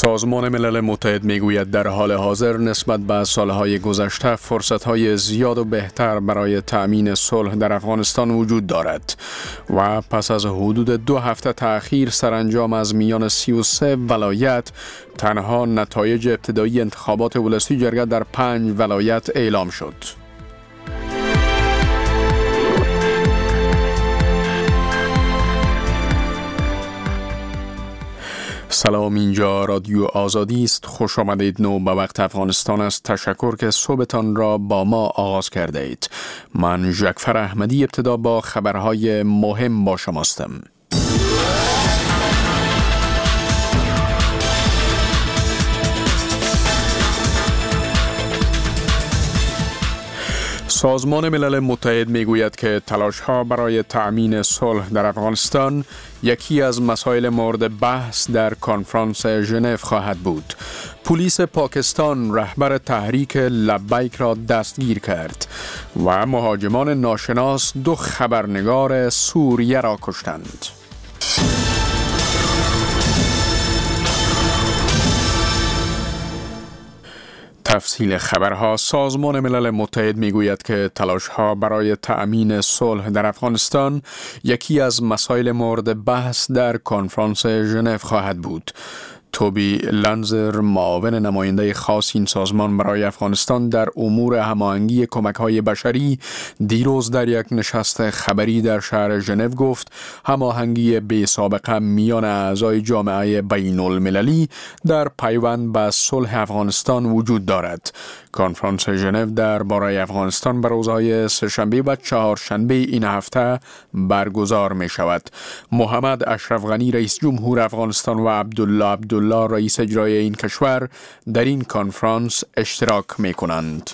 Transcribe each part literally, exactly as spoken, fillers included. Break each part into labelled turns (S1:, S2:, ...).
S1: سازمان ملل متحد میگوید در حال حاضر نسبت به سالهای گذشته فرصتهای زیاد و بهتر برای تأمین صلح در افغانستان وجود دارد و پس از حدود دو هفته تأخیر سرانجام از میان سی و سه ولایت تنها نتایج ابتدایی انتخابات ولسی جرگه در پنج ولایت اعلام شد. سلام، اینجا رادیو آزادی است. خوش آمدید. نو به وقت افغانستان است. تشکر که صبحتان را با ما آغاز کرده اید. من ژکفر احمدی ابتدا با خبرهای مهم با شماستم. سازمان ملل متحد میگوید که تلاش‌ها برای تأمین صلح در افغانستان یکی از مسائل مورد بحث در کنفرانس ژنو خواهد بود. پلیس پاکستان رهبر تحریک لبیک را دستگیر کرد و مهاجمان ناشناس دو خبرنگار سوریه را کشتند. تفصیل خبرها. سازمان ملل متحد میگوید که تلاش‌ها برای تأمین صلح در افغانستان یکی از مسائل مورد بحث در کنفرانس ژنو خواهد بود. توبی لنزر، معاون نماینده خاص این سازمان برای افغانستان در امور هماهنگی کمک‌های بشری، دیروز در یک نشست خبری در شهر ژنو گفت هماهنگی بی سابقه میان اعضای جامعه بین المللی در پیوند به صلح افغانستان وجود دارد. کنفرانس ژنو درباره افغانستان به روزهای سه‌شنبه و چهارشنبه این هفته برگزار می شود. محمد اشرف غنی رئیس جمهور افغانستان و عبدالله عبدالله رئیس اجرایی این کشور در این کنفرانس اشتراک می کنند.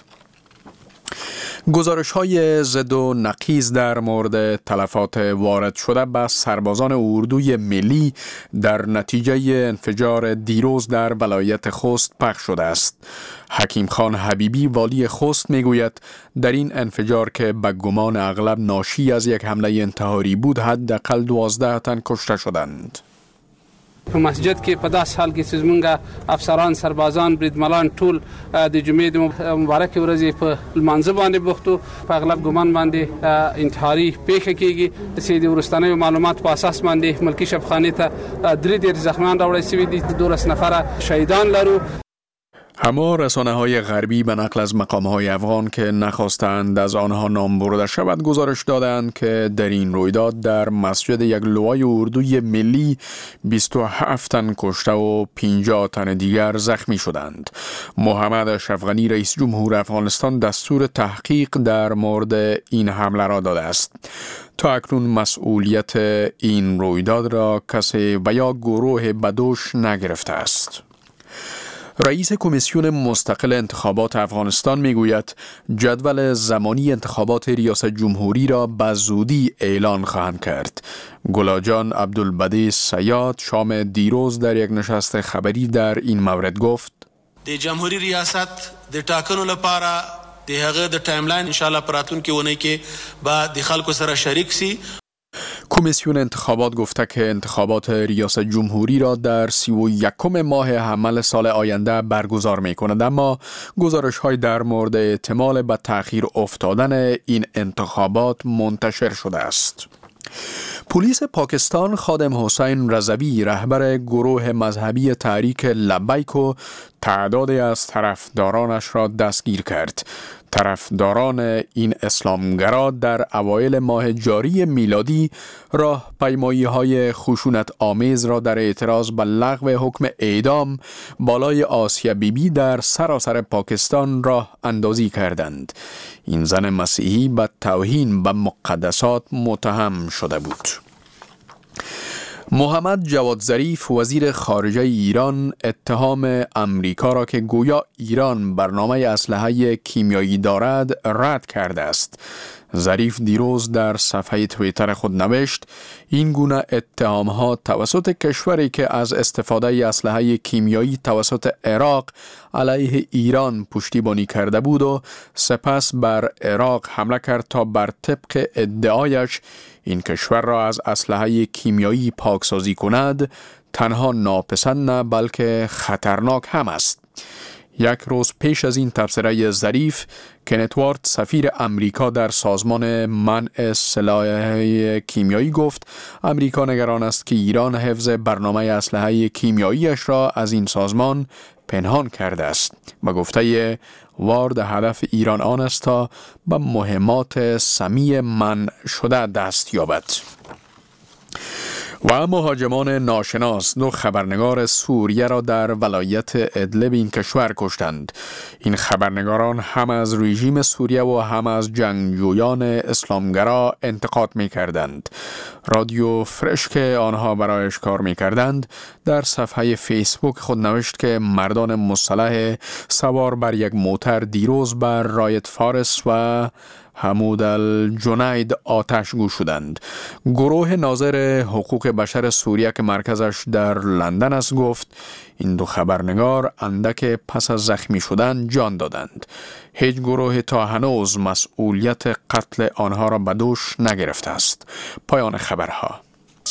S1: گزارش های ضد و نقیض در مورد تلفات وارد شده به سربازان اردوی ملی در نتیجه انفجار دیروز در ولایت خوست پخش شده است. حکیم خان حبیبی والی خوست میگوید در این انفجار که به گمان اغلب ناشی از یک حمله انتحاری بود حداقل دوازده تن کشته شدند.
S2: په مسجد کې په داس حال کې چې زمونږ افسران سربازان بریدملان ټول د جمعې د مبارکې ورځې په لمانځه باندې بوختو، په اغلب ګمان باندې انتحاري پیښه کېږي چې د وروستنیو معلومات په اساس باندې ملکي شفاخانې ته درې ډېر زخمیان راوړل شوي دي. دولس نفره شهیدان لرو.
S1: اما رسانه های غربی به نقل از مقام های افغان که نخواستند از آنها نام برده شود گزارش دادند که در این رویداد در مسجد یک لوای اردوی ملی بیست و هفت تن کشته و پنجاه تن دیگر زخمی شدند. محمد اشرف غنی رئیس جمهور افغانستان دستور تحقیق در مورد این حمله را داده است. تا اکنون مسئولیت این رویداد را کسی و یا گروه بدوش نگرفته است. رئیس کمیسیون مستقل انتخابات افغانستان میگوید جدول زمانی انتخابات ریاست جمهوری را به زودی اعلان خواهند کرد. گلاجان عبدالبدی سیاد شام دیروز در یک نشست خبری در این مورد گفت
S3: د جمهوری ریاست د ټاکنو لپاره د هغه د ټایملاین ان شاء الله پراتون کې ونه کې با د خلکو سره شریک سی.
S1: کمیسیون انتخابات گفته که انتخابات ریاست جمهوری را در سی و یکم ماه حمل سال آینده برگزار می کند، اما گزارش های در مورد احتمال به تأخیر افتادن این انتخابات منتشر شده است. پلیس پاکستان خادم حسین رضوی رهبر گروه مذهبی تحریک لبیک و تعدادی از طرفدارانش را دستگیر کرد. طرفداران این اسلامگرا در اوایل ماه جاری میلادی راه پیمایی های خشونت آمیز را در اعتراض به لغو حکم اعدام بالای آسیا بیبی در سراسر پاکستان راه اندازی کردند. این زن مسیحی به توهین به مقدسات متهم شده بود. محمد جواد ظریف وزیر خارجه ایران اتهام امریکا را که گویا ایران برنامه اسلحه کیمیایی دارد رد کرده است. ظریف دیروز در صفحه توییتر خود نوشت این گونه اتهام‌ها توسط کشوری که از استفاده اسلحه کیمیایی توسط عراق علیه ایران پشتیبانی کرده بود و سپس بر عراق حمله کرد تا بر طبق ادعایش این کشور را از اسلحه کیمیایی پاکسازی کند تنها ناپسند نه بلکه خطرناک هم است. یک روز پیش از این تبصره ظریف، کنت وارد سفیر امریکا در سازمان منع سلاح کیمیایی گفت امریکا نگران است که ایران حفظ برنامه اسلحه کیمیاییش را از این سازمان پنهان کرده است. و گفته وارد هدف ایران آن است تا به مهمات سمی منع شده دست یابد. و مهاجمان ناشناس دو خبرنگار سوریه را در ولایت ادلب این کشور کشتند. این خبرنگاران هم از رژیم سوریه و هم از جنگجویان اسلامگرا انتقاد می کردند. رادیو فرش که آنها برایش کار می کردند در صفحه فیسبوک خود نوشت که مردان مسلح سوار بر یک موتر دیروز بر رایت فارس و حمود الجنید آتش گو شدند. گروه ناظر حقوق بشر سوریه که مرکزش در لندن است گفت این دو خبرنگار اندک پس از زخمی شدن جان دادند. هیچ گروه تا هنوز مسئولیت قتل آنها را به دوش نگرفته است. پایان خبرها.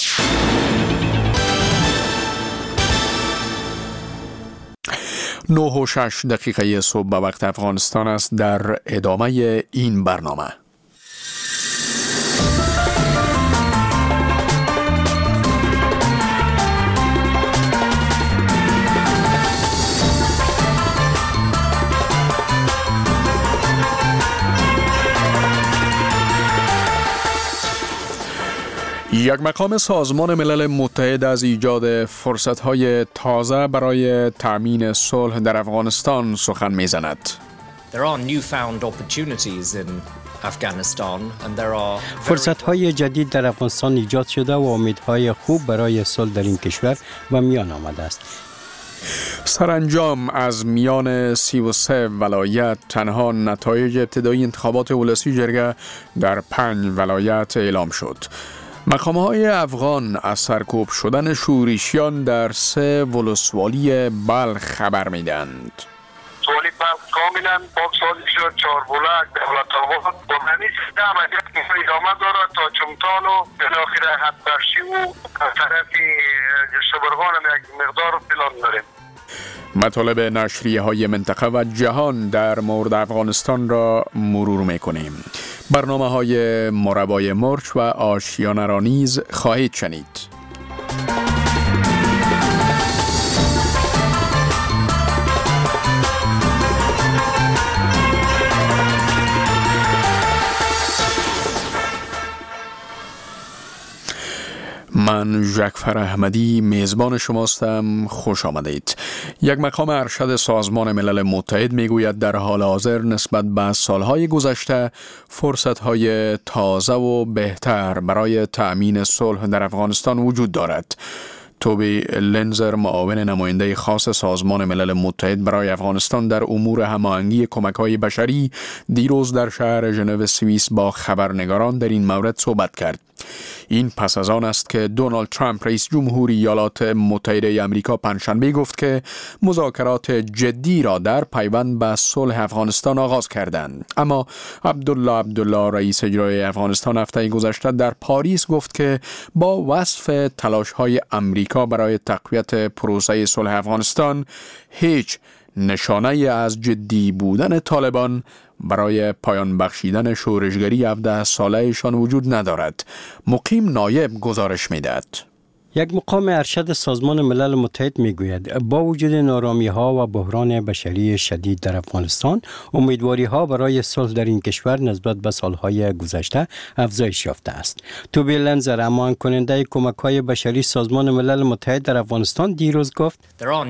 S1: نه و شش دقیقه صبح به وقت افغانستان است. در ادامه این برنامه یک مقام سازمان ملل متحد از ایجاد فرصت‌های تازه برای تأمین صلح در افغانستان سخن می‌زند.
S4: فرصت‌های جدید در افغانستان ایجاد شده و امیدهای خوب برای صلح در این کشور و میان آمده است.
S1: سرانجام از میان سی و سه ولایت تنها نتایج ابتدایی انتخابات ولسی جرگه در پنج ولایت اعلام شد. مقام‌های افغان از سرکوب شدن شورشیان در سه ولسوالی بلخ خبر می‌دهند.
S5: سوالی بلخ کاملا پاک سازی شد. چهاربلک، دولت آباد با همین سیستم عملیات ادامه دارد تا چمتال و بالاخره حدبرشی و طرف شبرغان هم یک مقدار پلان داریم.
S1: مطالب نشریه های منطقه و جهان در مورد افغانستان را مرور میکنیم. برنامه های مربای مرچ و آشیانه را نیز خواهید شنید. من جعفر احمدی میزبان شماستم. خوش آمدید. یک مقام ارشد سازمان ملل متحد میگوید در حال حاضر نسبت به سالهای گذشته فرصتهای تازه و بهتر برای تأمین صلح در افغانستان وجود دارد. توبی لنزر، معاون نماینده خاص سازمان ملل متحد برای افغانستان در امور هماهنگی کمک‌های بشری، دیروز در شهر ژنو سوئیس با خبرنگاران در این مورد صحبت کرد. این پس از آن است که دونالد ترامپ رئیس جمهوری ایالات متحده آمریکا پنجشنبه گفت که مذاکرات جدی را در پیوند به صلح افغانستان آغاز کردند. اما عبدالله عبدالله رئیس اجرایی افغانستان هفته گذشته در پاریس گفت که با وصف تلاش‌های آمریکا برای تقویت پروسه صلح افغانستان هیچ نشانه از جدی بودن طالبان برای پایان بخشیدن شورشگری هفده سالهشان وجود ندارد. مقیم نایب گزارش می‌دهد.
S4: یک مقام ارشد سازمان ملل متحد میگوید با وجود نارامی ها و بحران بشری شدید در افغانستان، امیدواری ها برای صلح در این کشور نسبت به سالهای گذشته افزایش یافته است. توبی لنزر، امان کننده کمک های بشری سازمان ملل متحد در افغانستان، دیروز گفت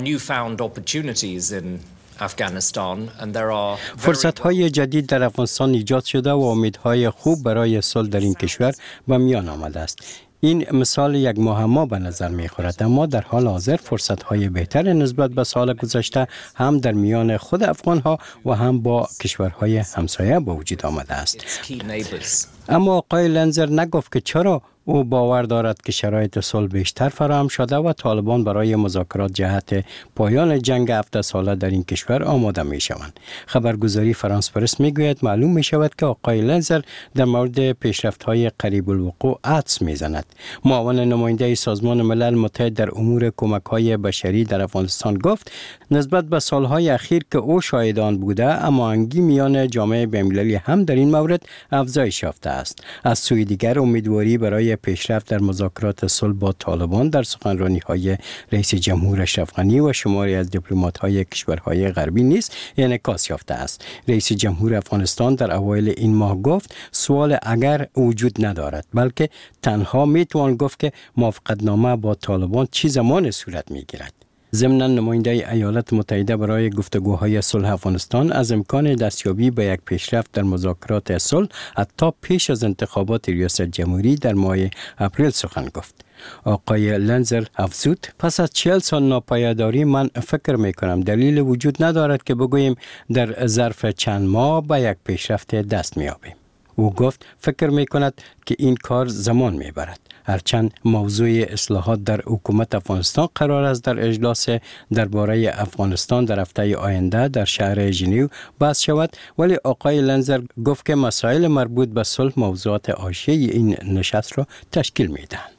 S4: فرصت‌های جدید در افغانستان ایجاد شده و امیدهای خوب برای صلح در این کشور و میان آمده است. این مثال یک معما به نظر می‌خورد، اما در حال حاضر فرصت‌های بهتر نسبت به سال گذشته هم در میان خود افغان‌ها و هم با کشورهای همسایه با وجود آمده است. اما آقای لنزر نگفت که چرا او باور دارد که شرایط صلح بیشتر فراهم شده و طالبان برای مذاکرات جهت پایان جنگ هفت ساله در این کشور آماده می شوند. خبرگزاری فرانس پرس می گوید معلوم می شود که آقای لنزر در مورد پیشرفت های قریب الوقوع حدس می زند. معاون نماینده سازمان ملل متحد در امور کمک های بشری در افغانستان گفت نسبت به سالهای اخیر که او شاهدان بوده هماهنگی میان جامعه بین‌المللی هم در این مورد افزایش یافته است. از سوی دیگر امیدواری برای پیشرفت در مذاکرات صلح با طالبان در سخنرانی‌های رئیس جمهور اشرف غنی و شماری از دیپلمات‌های کشورهای غربی نیز انعکاس یافته است. رئیس جمهور افغانستان در اوایل این ماه گفت سوال اگر وجود ندارد، بلکه تنها میتوان گفت که موافقتنامه با طالبان چه زمان صورت میگیرد. ضمن نماینده ایالات متحده برای گفتگوهای صلح افغانستان از امکان دستیابی به یک پیشرفت در مذاکرات صلح حتی پیش از انتخابات ریاست جمهوری در ماه اپریل سخن گفت. آقای لنزر افزود پس از چهل سال ناپایداری من فکر می کنم دلیل وجود ندارد که بگوییم در ظرف چند ماه به یک پیشرفت دست می یابیم. او گفت فکر می کند که این کار زمان می برد. هرچند موضوع اصلاحات در حکومت افغانستان قرار است در اجلاس درباره افغانستان در هفته آینده در شهر ژنو بحث شود، ولی آقای لنزر گفت که مسائل مربوط به صلح موضوعات حاشیه این نشست را تشکیل میدهند.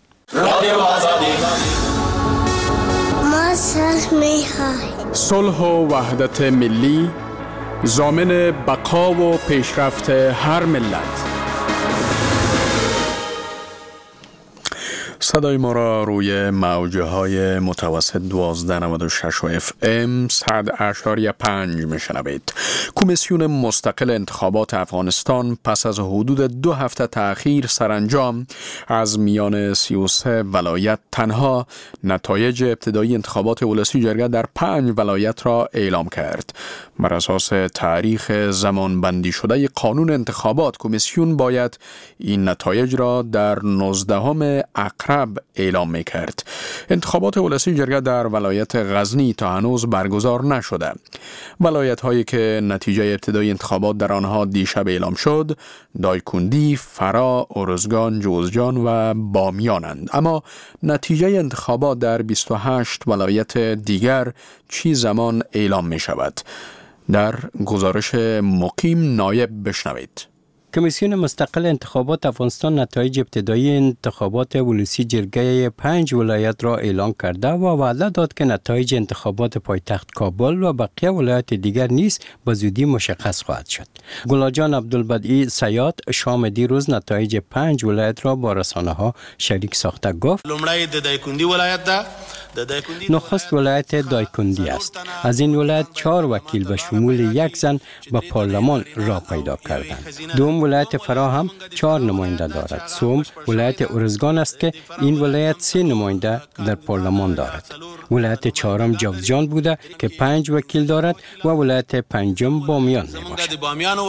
S1: ما صلح می‌خواهیم. صلح و وحدت ملی ضامن بقا و پیشرفت هر ملت. صدای ما را روی موجه های متوسط دوازده نود و شش و اف ام صد اشاری پنج میشنوید. کمیسیون مستقل انتخابات افغانستان پس از حدود دو هفته تأخیر سرانجام از میان سی و سه ولایت تنها نتایج ابتدایی انتخابات ولسی جرگه در پنج ولایت را اعلام کرد. بر اساس تاریخ زمان بندی شده قانون انتخابات کمیسیون باید این نتایج را در نوزدهم اقرب اعلام میکرد. انتخابات ولسی جرگه در ولایت غزنی تا هنوز برگزار نشده. ولایت هایی که نتیجه ابتدایی انتخابات در آنها دیشب اعلام شد دایکندی، فرا، ارزگان، جوزجان و بامیانند. اما نتیجه انتخابات در بیست و هشت ولایت دیگر چی زمان اعلام می شود؟ در گزارش مقیم نایب بشنوید.
S4: کمیسیون مستقل انتخابات افغانستان نتایج ابتدایی انتخابات ولسی جرگه پنج ولایت را اعلام کرده و وعده داد که نتایج انتخابات پایتخت کابل و بقیه ولایت دیگر نیز به زودی مشخص خواهد شد. گلاجان عبدالبدیعی سیاد شام دیروز نتایج پنج ولایت را با رسانه ها شریک ساخته گفت
S3: لومړی د دایکندی ولایت ده
S4: نخست ولایت دایکندی است. از این ولایت چهار وکیل به شمول یک زن به پارلمان را پیدا کردند. دوم ولایت فرا هم چهار نماینده دارد. سوم ولایت ارزگان است که این ولایت سه نماینده در پارلمان دارد. ولایت چهارم جوزجان بوده که پنج وکیل دارد و ولایت پنجم بامیان میباشد.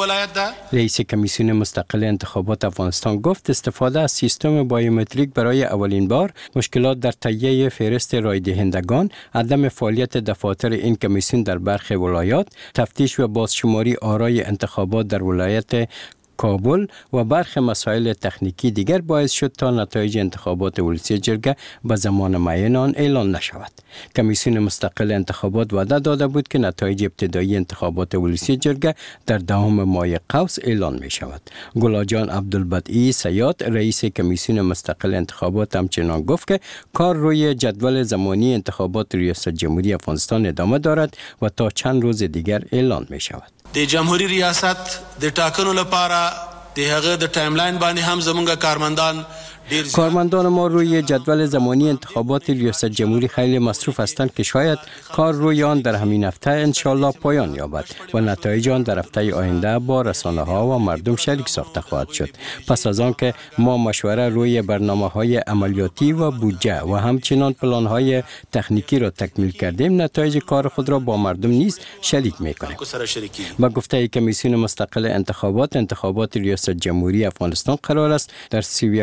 S4: رئیس کمیسیون مستقل انتخابات افغانستان گفت استفاده از سیستم بایومتریک برای اولین بار مشکلات در تهیه فهرست رای دهندگان، عدم فعالیت دفاتر این کمیسیون در برخی ولایات، تفتیش و بازشماری آرای انتخابات در ولایت کابل و برخی مسائل تکنیکی دیگر باعث شد تا نتایج انتخابات ولسی جرگه به زمان معین آن اعلان نشود. کمیسیون مستقل انتخابات وعده داده بود که نتایج ابتدایی انتخابات ولسی جرگه در دهم ماه قوس اعلان می شود. گلاجان عبدالبدیعی سیاد رئیس کمیسیون مستقل انتخابات همچنان گفت که کار روی جدول زمانی انتخابات ریاست جمهوری افغانستان ادامه دارد و تا چند روز دیگر اعلان می شود.
S3: د جمهوریت ریاست د ټاکنو لپاره د هغه د ټایملاین باندې هم زمونږ کارمندان
S4: کارمندان ما روی جدول زمانی انتخابات ریاست جمهوری خیلی مصروف هستند که شاید کار روی آن در همین هفته انشالله پایان یابد و نتایج آن در هفته آینده با رسانه ها و مردم شریک ساخته خواهد شد. پس از آن که ما مشوره روی برنامه های عملیاتی و بودجه و همچنان پلان های تکنیکی را تکمیل کردیم، نتایج کار خود را با مردم نیز شریک میکنیم. با گفته کمیسیون مستقل انتخابات، انتخابات ریاست جمهوری افغانستان قرار است در سی و یکم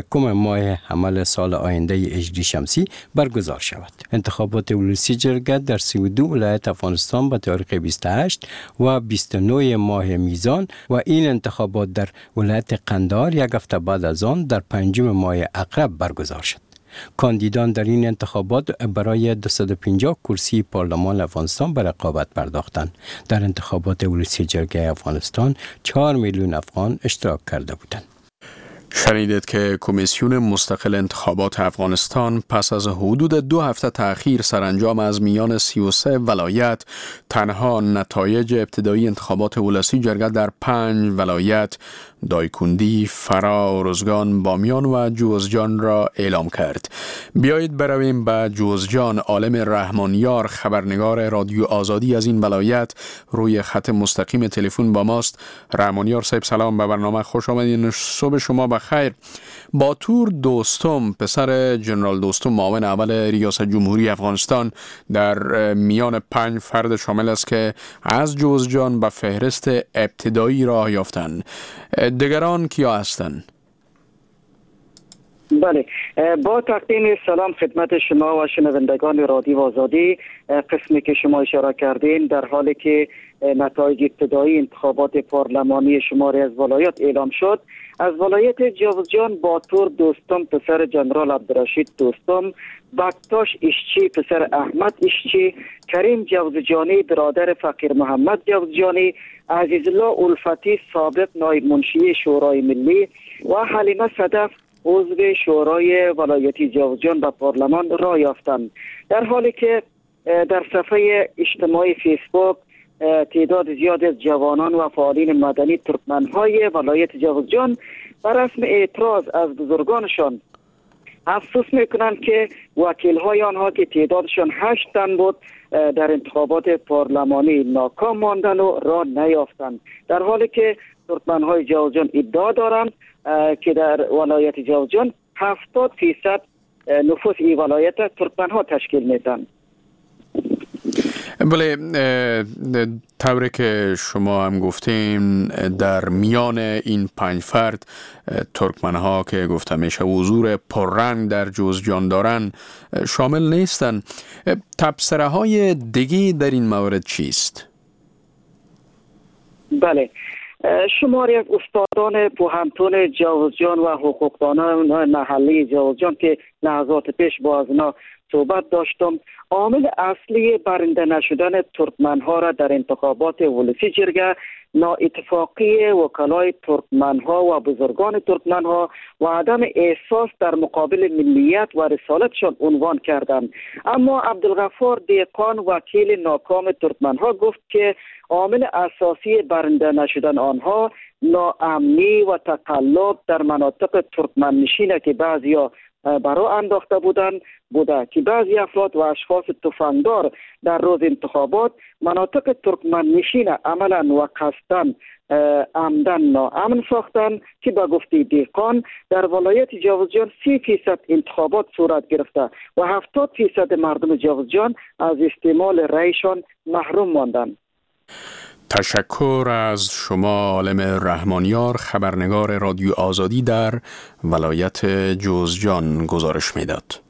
S4: ماه حمل سال آینده هجری شمسی برگزار شود. انتخابات ولسی جرگه در سی و دو ولایت افغانستان به تاریخ بیست و هشت و بیست و نه ماه میزان و این انتخابات در ولایت قندهار یک هفته بعد از آن در پنجم ماه عقرب برگزار شد. کاندیدان در این انتخابات برای دویست و پنجاه کرسی پارلمان افغانستان به رقابت پرداختند. در انتخابات ولسی جرگه افغانستان چهار میلیون افغان اشتراک کرده بودند.
S1: شنیدید که کمیسیون مستقل انتخابات افغانستان پس از حدود دو هفته تأخیر سرانجام از میان سی و سه ولایت تنها نتایج ابتدایی انتخابات ولسی جرگه در پنج ولایت دایکندی، فرا، ارزگان، بامیان و جوزجان را اعلام کرد. بیایید برویم به جوزجان. عالم رحمانیار خبرنگار رادیو آزادی از این ولایت روی خط مستقیم تلفن با ماست. رحمانیار صاحب سلام، به برنامه خوش آمدین. صبح شما بخیر. باتور دوستم پسر جنرال دوستم معاون اول ریاست جمهوری افغانستان در میان پنج فرد شامل است که از جوزجان به فهرست ابتدایی راه یافتند. دیگران کیا هستند؟
S6: بله، با تقدیم سلام خدمت شما و شنوندگان رادیو آزادی. قسمی که شما اشاره کردین در حالی که نتایج ابتدایی انتخابات پارلمانی شماری از ولایات اعلام شد، از ولایت جوزجان باتور دوستم پسر جنرال عبدالرشید دوستم، بکتاش اشچی پسر احمد اشچی، کریم جوزجانی برادر فقیر محمد جوزجانی، عزیزالله الفتی سابق نایب منشی شورای ملی و حلیمه صدف عضو شورای ولایتی جوزجان به پارلمان راه یافتند. در حالی که در صفحه اجتماعی فیسبوک تعداد زیاد از جوانان و فعالین مدنی ترکمنهای ولایت جوزجان بر رسم اعتراض از بزرگانشان افسوس میکنند که وکیل‌های آنها که تعدادشان هشت تن بود در انتخابات پارلمانی ناکام ماندند و راه نیافتند، در حالی که ترکمنهای جوزجان ادعا دارند که در ولایت جوزجان هفتاد فیصد نفوس این ولایت ترکمنها تشکیل میدن.
S1: بله، طوری که شما هم گفتیم در میان این پنج فرد ترکمنها که گفته میشه حضور پررنگ در جوزجان دارن شامل نیستن. تبصره های دیگه در این مورد چیست؟
S6: بله، شماری از استادان پوهنتون جوزجان و حقوقدانان محلی جوزجان که لحظات پیش با از اینا صحبت داشتم، عامل اصلی برنده نشدن ترکمنها را در انتخابات ولسی جرگه نااتفاقی وکلای ترکمنها و بزرگان ترکمنها و عدم احساس در مقابل ملیت و رسالتشان عنوان کردند. اما عبدالغفار دیقان وکیل ناکام ترکمنها گفت که عامل اساسی برنده نشدن آنها ناامنی و تقلب در مناطق ترکمن نشینه که بعضیا برای انداخته بودند بوده که بعضی افراد و اشخاص تفنگدار در روز انتخابات مناطق ترکمن نشین عملا و قصدن عمدن ناامن ساختن که به گفته دیقان در ولایت جوزجان سی فیصد انتخابات صورت گرفته و هفتاد فیصد مردم جوزجان از استعمال رأیشان محروم ماندند.
S1: تشکر از شما عالم رحمانیار خبرنگار رادیو آزادی در ولایت جوزجان گزارش میداد.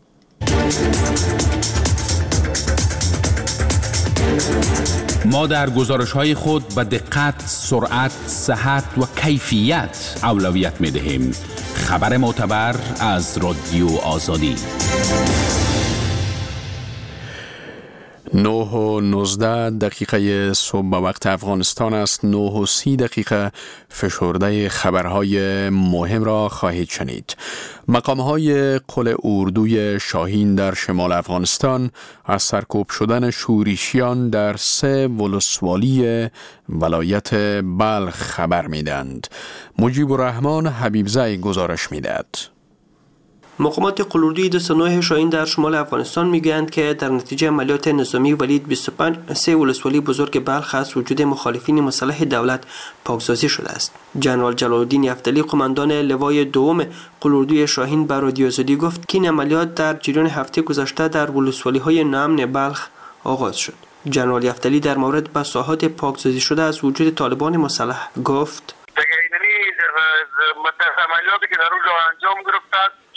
S7: ما در گزارش‌های خود به دقت، سرعت، صحت و کیفیت اولویت می‌دهیم. خبر معتبر از رادیو آزادی.
S1: نه و نوزده دقیقه صبح به وقت افغانستان است. نه و سی دقیقه فشرده خبرهای مهم را خواهید شنید. مقامهای قل اردوی شاهین در شمال افغانستان از سرکوب شدن شورشیان در سه ولسوالی ولایت بلخ خبر میدند. مجیب الرحمن حبیبزی گزارش میدهد.
S8: مقامات قل اردوی بیست و نه شاهین در شمال افغانستان میگویند که در نتیجه عملیات نظامی ولید بیست و پنج سه ولسوالی بزرگ بلخ از وجود مخالفین مسلح دولت پاکسازی شده است. جنرال جلال الدین یفتلی قماندان لوای دوم قل اردوی شاهین به رادیو آزادی گفت که این عملیات در جریان هفته گذشته در ولسوالی های ناامن بلخ آغاز شد. جنرال یفتلی در مورد به ساحات پاکسازی شده از وجود طالبان مسلح گفت:
S5: عملیاتی که در اونجا انجام گرفته است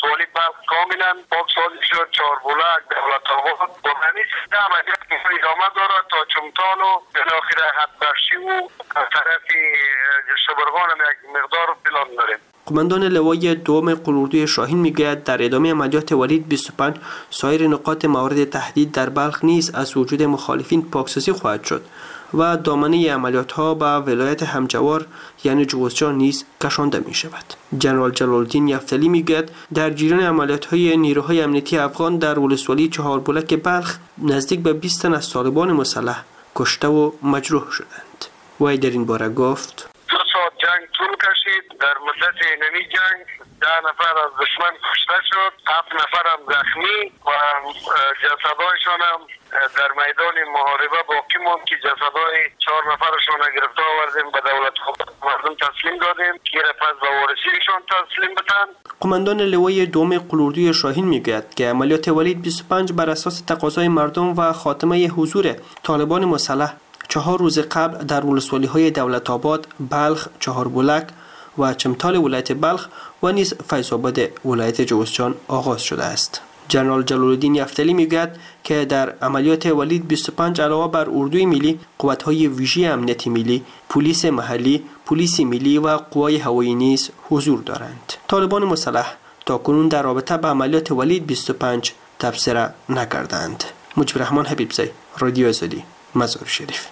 S5: ولی بلخ کاملا پاکسازی شد. چهاربلک، دولت آباد و همین سیستم عملیات ادامه دارد تا چمتال و بالاخره حدبخشی و طرف شبرغان هم یک مقدار پلان داریم.
S8: قماندان لوای دوم قلاردوی شاهین میگوید در ادامه عملیات ولید بیست و پنج سایر نقاط مورد تهدید در بلخ نیز از وجود مخالفین پاکسازی خواهد شد و دامنه عملیات ها به ولایت همجوار یعنی جوزجان نیز کشانده می شود. جنرال جلال الدین یفتلی میگوید در جریان عملیات های نیروهای امنیتی افغان در ولسوالی چهاربلک بلخ نزدیک به بیست تن از طالبان مسلح کشته و مجروح شدند. وی در این باره گفت:
S5: دو ساعت جنگ طول کشید. در مدت اینمی جنگ ده نفر از دشمن کشته شد، هفت نفر هم زخمی و جسدهایشان هم در میدان محاربه باقی موند که جسدهای چهار نفرشان گرفته آوردیم به دولت مردم تسلیم دادیم که پس به وارثینشان تسلیم بدن.
S8: قماندان لوای دوم قلاردوی شاهین میگوید که عملیات ولید بیست و پنج بر اساس تقاضای مردم و خاتمه حضور طالبان مسلح چهار روز قبل در ولسوالی های دولت آباد، بلخ، چهاربلک و چمتال ولایت بلخ و نیز فیض‌آباد ولایت جوزجان آغاز شده است. جنرال جلال الدین یفتلی میگوید که در عملیات ولید بیست و پنج علاوه بر اردوی ملی، قوت‌های ویژه امنیتی ملی، پلیس محلی، پلیس ملی و قوای هوایی نیز حضور دارند. طالبان مسلح تاکنون در رابطه با عملیات ولید بیست و پنج تبصره نکردند. مجیب الرحمن حبیبزی، رادیو آزادی، مزار شریف.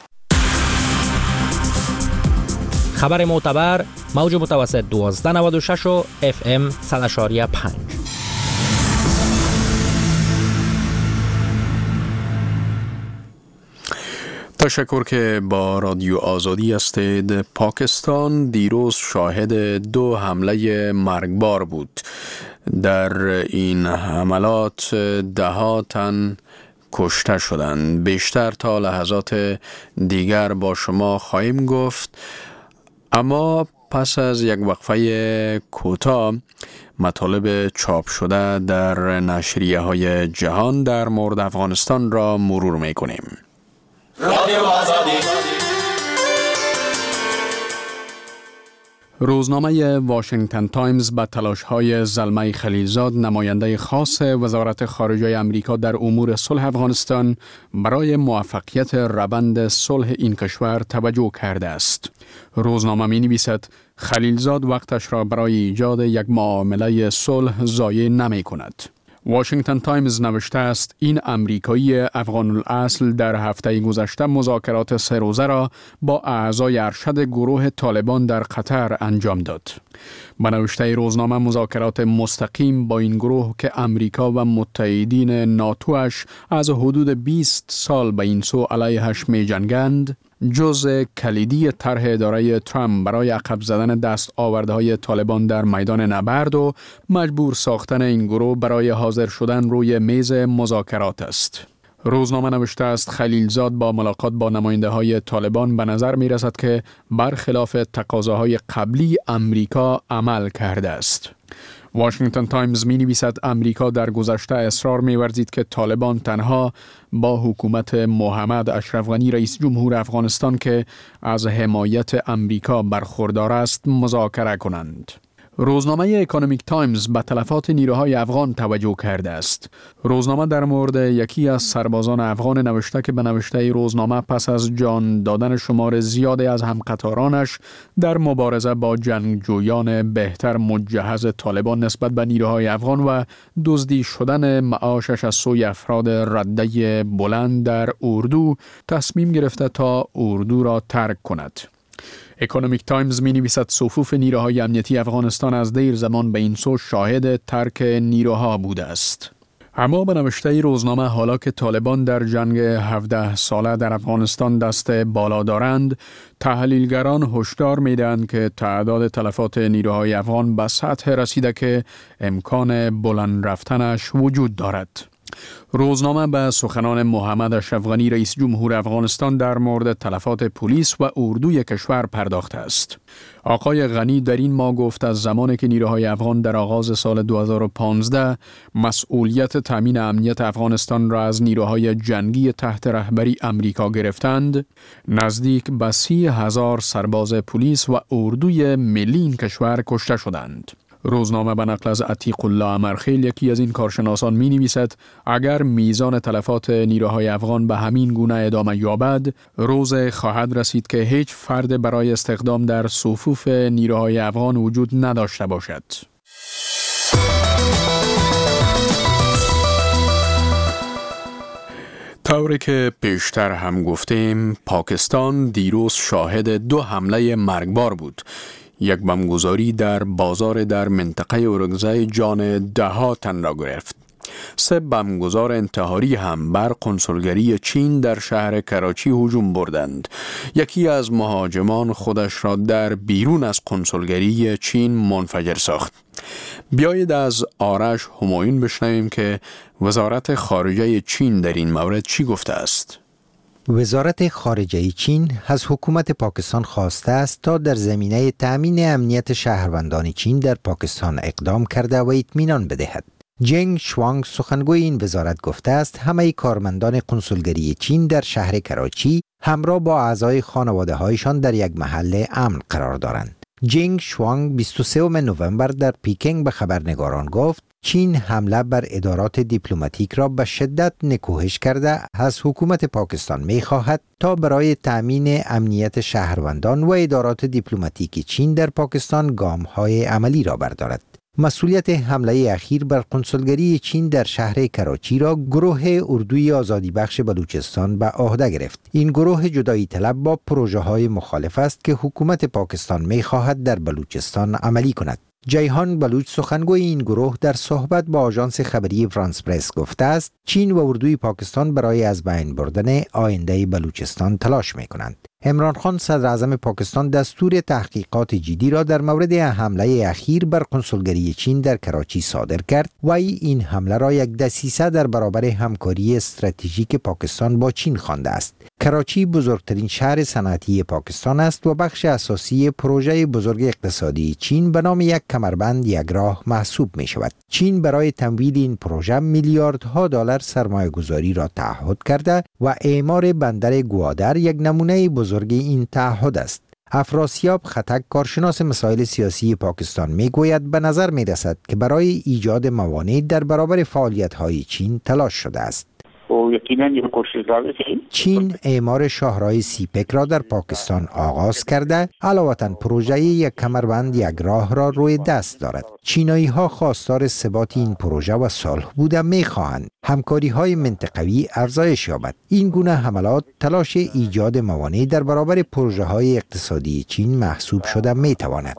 S9: خبر معتبر موج متوسط دوازده نود و شش و اف ام صد و شش و پنج.
S1: تشکر که با رادیو آزادی هستید. پاکستان دیروز شاهد دو حمله مرگبار بود. در این حملات ده ها تن کشته شدند. بیشتر تا لحظات دیگر با شما خواهیم گفت، اما پس از یک وقفه کوتاه مطالب چاپ شده در نشریه های جهان در مورد افغانستان را مرور می کنیم. رادیو آزادی. روزنامه واشنگتن تایمز به تلاش‌های زلمه خلیلزاد، نماینده خاص وزارت خارجه آمریکا در امور صلح افغانستان، برای موفقیت روند صلح این کشور توجه کرده است. روزنامه می‌نویسد خلیلزاد وقتش را برای ایجاد یک معامله صلح ضایع نمی‌کند. واشنگتن تایمز نوشته است این امریکایی افغان الاصل در هفته گذشته مذاکرات سه روزه را با اعضای ارشد گروه طالبان در قطر انجام داد. به نوشته روزنامه مذاکرات مستقیم با این گروه که امریکا و متحدین ناتوش از حدود بیست سال به این سو علیهش می جنگند، جزء کلیدی طرح اداره ترامپ برای عقب زدن دست آورده های طالبان در میدان نبرد و مجبور ساختن این گروه برای حاضر شدن روی میز مذاکرات است. روزنامه نوشته است خلیلزاد با ملاقات با نماینده های طالبان به نظر می رسد که برخلاف تقاضاهای قبلی امریکا عمل کرده است. واشنگتن تایمز می نویسد امریکا در گذشته اصرار می ورزید که طالبان تنها با حکومت محمد اشرف غنی رئیس جمهور افغانستان که از حمایت امریکا برخوردار است مذاکره کنند. روزنامه اکونومیک تایمز به تلفات نیروهای افغان توجه کرده است. روزنامه در مورد یکی از سربازان افغان نوشته که به نوشته روزنامه پس از جان دادن شمار زیادی از همقطارانش در مبارزه با جنگجویان بهتر مجهز طالبان نسبت به نیروهای افغان و دزدی شدن معاشش از سوی افراد رده بلند در اردو تصمیم گرفته تا اردو را ترک کند. اکونومیک تایمز می نویسد صفوف نیروهای امنیتی افغانستان از دیر زمان به این سو شاهد ترک نیروها بوده است. اما به نوشته روزنامه حالا که طالبان در جنگ هفده ساله در افغانستان دست بالا دارند، تحلیلگران هشدار می‌دهند که تعداد تلفات نیروهای افغان به سطح رسیده که امکان بلند رفتنش وجود دارد. روزنامه به سخنان محمد اشرف غنی رئیس جمهور افغانستان در مورد تلفات پلیس و اردوی کشور پرداخته است. آقای غنی در این ماه گفت از زمانی که نیروهای افغان در آغاز سال دو هزار و پانزده مسئولیت تامین امنیت افغانستان را از نیروهای جنگی تحت رهبری امریکا گرفتند، نزدیک به سی هزار سرباز پلیس و اردوی ملی این کشور کشته شدند. روزنامه به نقل از عتیق الله امرخیل یکی از این کارشناسان می نویسد اگر میزان تلفات نیروهای افغان به همین گونه ادامه یابد، روز خواهد رسید که هیچ فرد برای استخدام در صفوف نیروهای افغان وجود نداشته باشد. طوری که پیشتر هم گفتیم، پاکستان دیروز شاهد دو حمله مرگبار بود. یک بمبگذاری در بازار در منطقه اورگزای جان ده ها تن را گرفت. سه بمبگذار انتحاری هم بر کنسولگری چین در شهر کراچی هجوم بردند. یکی از مهاجمان خودش را در بیرون از کنسولگری چین منفجر ساخت. بیایید از آرش همایون بشنویم که وزارت خارجه چین در این مورد چی گفته است.
S10: وزارت خارجه چین از حکومت پاکستان خواسته است تا در زمینه تأمین امنیت شهروندان چین در پاکستان اقدام کرده و اطمینان بدهد. جنگ شوانگ سخنگوی این وزارت گفته است همه کارمندان کنسولگری چین در شهر کراچی همراه با اعضای خانواده هایشان در یک محل امن قرار دارند. جنگ شوانگ بیست و سوم نوامبر در پیکنگ به خبرنگاران گفت چین حمله بر ادارات دیپلماتیک را به شدت نکوهش کرده از حکومت پاکستان می خواهد تا برای تأمین امنیت شهروندان و ادارات دیپلماتیک چین در پاکستان گام‌های عملی را بردارد. مسئولیت حمله اخیر بر کنسولگری چین در شهر کراچی را گروه اردوی آزادی بخش بلوچستان به عهده گرفت. این گروه جدایی طلب با پروژه های مخالف است که حکومت پاکستان می خواهد در بلوچستان عملی کند. جیهان بلوچ سخنگوی این گروه در صحبت با آژانس خبری فرانس پرس گفته است چین و اردوی پاکستان برای از بین بردن آینده بلوچستان تلاش می کنند. عمران خان صدر اعظم پاکستان دستور تحقیقات جدی را در مورد حمله اخیر بر کنسولگری چین در کراچی صادر کرد و این حمله را یک دسیسه در برابر همکاری استراتژیک پاکستان با چین خوانده است. کراچی بزرگترین شهر صنعتی پاکستان است و بخش اساسی پروژه بزرگ اقتصادی چین به نام یک کمربند یک راه محسوب می شود. چین برای تمویل این پروژه میلیاردها دلار سرمایه گذاری را تعهد کرده و اعمار بندر گوادر یک نمونه بزرگ این تعهد است. افراسیاب خطک کارشناس مسائل سیاسی پاکستان می گوید به نظر می رسد که برای ایجاد موانع در برابر فعالیت های چین تلاش شده است. چین اعمار شاهراه سیپک را در پاکستان آغاز کرده، علاوه پروژه یک کمربند یک راه را روی دست دارد. چینایی ها خواستار ثبات این پروژه و صلح بوده می خواهند همکاری های منطقوی افزایش یابد. این گونه حملات تلاش ایجاد موانع در برابر پروژه های اقتصادی چین محسوب شده می تواند.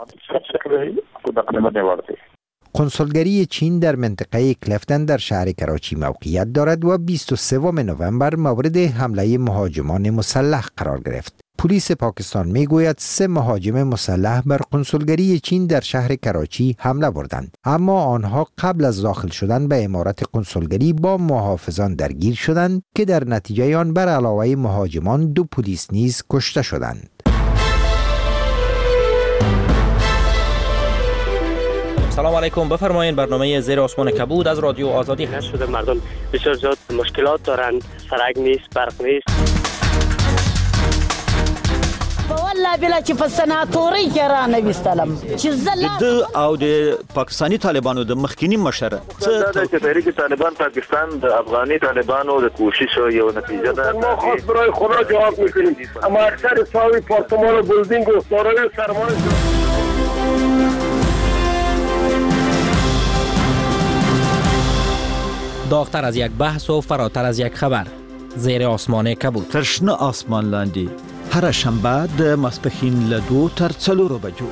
S10: کنسولگری چین در منطقه کلفتن در شهر کراچی موقعیت دارد و بیست و سوم نوامبر مورد حمله مهاجمان مسلح قرار گرفت. پلیس پاکستان میگوید سه مهاجم مسلح بر کنسولگری چین در شهر کراچی حمله بردند، اما آنها قبل از داخل شدن به عمارت کنسولگری با محافظان درگیر شدند که در نتیجه آن بر علاوه مهاجمان دو پلیس نیز کشته شدند.
S9: سلام علیکم، بفرمایید. برنامه زیر آسمان کبود از رادیو آزادی هست.
S11: شده مردم بسیار زیاد مشکلات دارند، سرک نیست، برق نیست.
S12: والله بلا چې په سناتوري کې را نه وستلم چې زله
S13: د او د پاکستانی طالبانو د مخکینی مشر
S5: څه د تحریک طالبان پاکستان د افغاني طالبانو د کوشش یو نتیجه ده. ما خاص برای خدا جواب میکنیم، اما اکثر ساوی پارتمان بلدینگ و دارای سرمایه
S9: داغتر از یک بحث و فراتر از یک خبر. زیر آسمان کبود.
S13: ترشنه آسمان لاندی. هر شنبه د ماسپښین له دو تر څلورو بجو.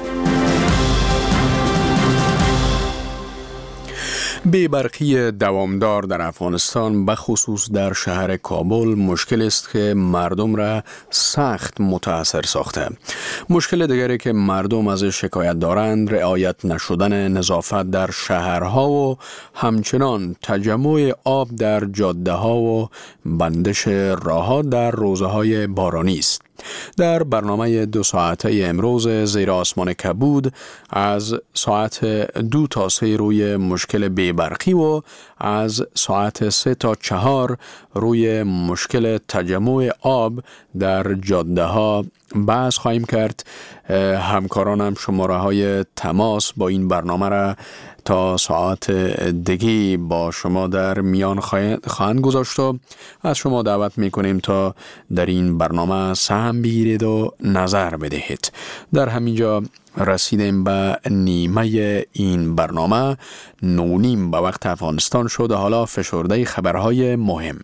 S1: بی‌برقی دوامدار در افغانستان بخصوص در شهر کابل مشکل است که مردم را سخت متاثر ساخته. مشکل دیگری که مردم از شکایت دارند رعایت نشدن نظافت در شهرها و همچنان تجمع آب در جاده ها و بندش راه‌ها در روزهای بارانی است. در برنامه دو ساعته امروز زیر آسمان کبود از ساعت دو تا سه روی مشکل بیبرقی و از ساعت سه تا چهار روی مشکل تجمع آب در جاده ها بحث خواهیم کرد. همکارانم شماره های تماس با این برنامه را تا ساعت دیگه با شما در میان خواهند گذاشت و از شما دعوت میکنیم تا در این برنامه سهم بگیرید و نظر بدهید. در همینجا رسیدیم به نیمه این برنامه. نونیم به وقت افغانستان شد. حالا فشرده خبرهای مهم.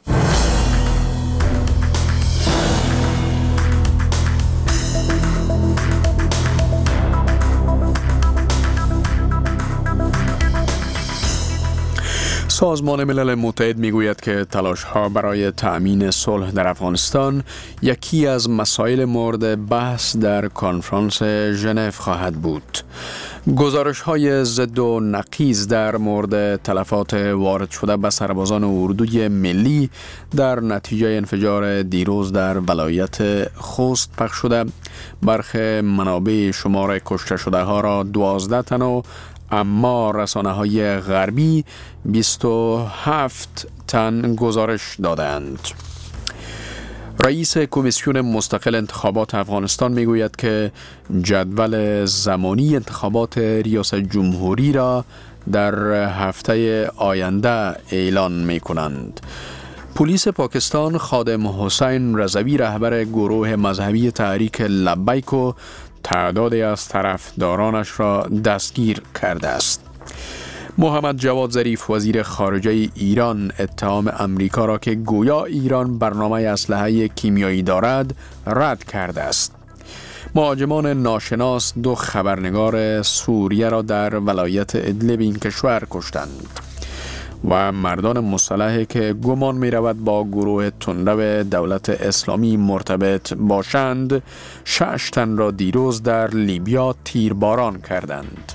S1: سازمان ملل متحد میگوید که تلاش‌ها برای تأمین صلح در افغانستان یکی از مسائل مورد بحث در کنفرانس ژنو خواهد بود. گزارش‌های ضد و نقیض در مورد تلفات وارد شده به سربازان اردوی ملی در نتیجه انفجار دیروز در ولایت خوست پخش شده. برخی منابع شمار کشته شده ها را دوازده تن و اما رسانه‌های غربی بیست و هفت تن گزارش دادند. رئیس کمیسیون مستقل انتخابات افغانستان میگوید که جدول زمانی انتخابات ریاست جمهوری را در هفته آینده اعلان می‌کنند. پلیس پاکستان خادم حسین رضوی رهبر گروه مذهبی تحریک لبیک و تعدادی از طرفدارانش را دستگیر کرده است. محمد جواد ظریف وزیر خارجه ایران اتهام امریکا را که گویا ایران برنامه اسلحه کیمیایی دارد رد کرده است. مهاجمان ناشناس دو خبرنگار سوریه را در ولایت ادلب این کشور کشتند و مردان مسلحی که گمان می رود با گروه تندرو دولت اسلامی مرتبط باشند شش تن را دیروز در لیبیا تیرباران کردند.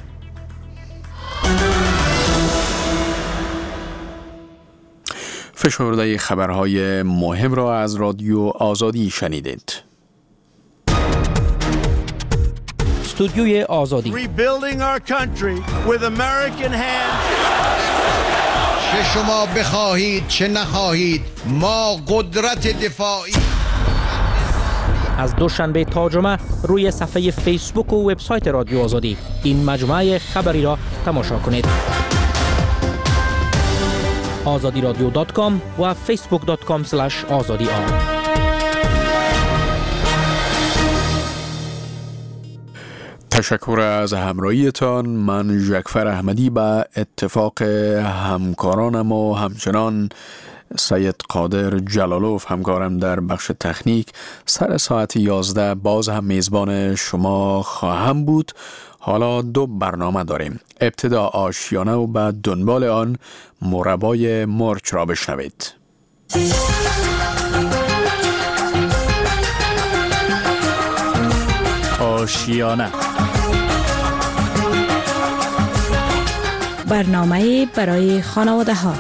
S1: فشرده خبرهای مهم را از رادیو آزادی شنیدید.
S9: استودیوی آزادی.
S14: Rebuilding our country with American hands.
S15: چه شما بخواهید چه نخواهید ما قدرت دفاعی.
S9: از دوشنبه تا جمعه روی صفحه فیسبوک و وبسایت رادیو آزادی این مجموعه خبری را تماشا کنید. آزادی رادیو دات کام و فیسبوک دات کام اسلش آزادی آن.
S1: تشکر از همراهیتان. من ژکفر احمدی به اتفاق همکارانم و همچنان سید قادر جلالوف همکارم در بخش تکنیک سر ساعت یازده باز هم میزبان شما خواهم بود. حالا دو برنامه داریم. ابتدا آشیانه و بعد دنبال آن مربای مرچ را بشنوید.
S13: آشیانه
S16: برنامه برای خانواده ها.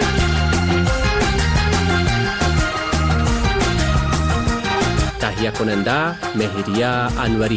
S17: تهیه کننده مهریه انوری.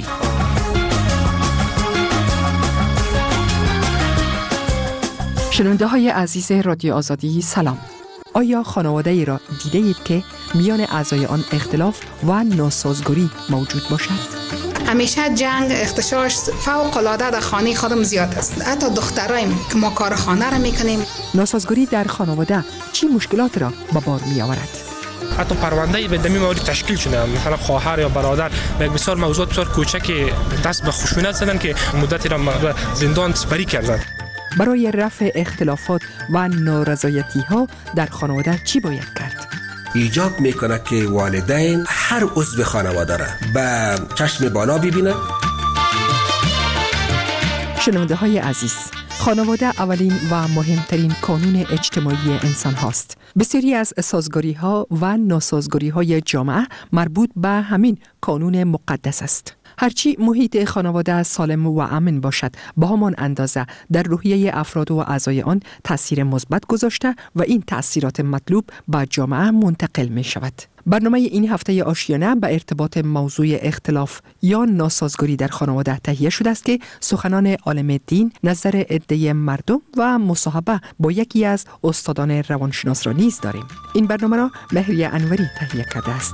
S18: شنونده های عزیز رادیو آزادی سلام. آیا خانواده ای را دیده اید که میان اعضای آن اختلاف و ناسازگاری موجود باشد؟
S19: همیشه جنگ اختشاش فوق العاده در خانه خودم زیاد است. حتی دخترایم که ما کار خانه را میکنیم.
S18: ناسازگاری در خانواده چی مشکلات را به بار می آورد؟
S20: حتی پرونده به دمی موارد تشکیل شده، مثلا خواهر یا برادر یک بسیار موضوعات بسیار کوچک دست به خشونت زدن که مدتی را زندان سپری کردند.
S18: برای رفع اختلافات و نارضایتی ها در خانواده چی باید کرد؟
S21: ایجاب میکنه که والدین هر عضو خانواده را به چشم بالا ببینه.
S18: شنونده های عزیز، خانواده اولین و مهمترین کانون اجتماعی انسان هاست. بسیاری از سازگاری ها و ناسازگاری های جامعه مربوط به همین کانون مقدس است. هرچی محیط خانواده سالم و امن باشد، به همان اندازه در روحیه افراد و اعضای آن تأثیر مثبت گذاشته و این تأثیرات مطلوب به جامعه منتقل می شود. برنامه این هفته آشیانه به ارتباط موضوع اختلاف یا ناسازگاری در خانواده تهیه شده است که سخنان عالم دین، نظر عده مردم و مصاحبه با یکی از استادان روانشناس را نیز داریم. این برنامه را مهریه انوری تهیه کرده است.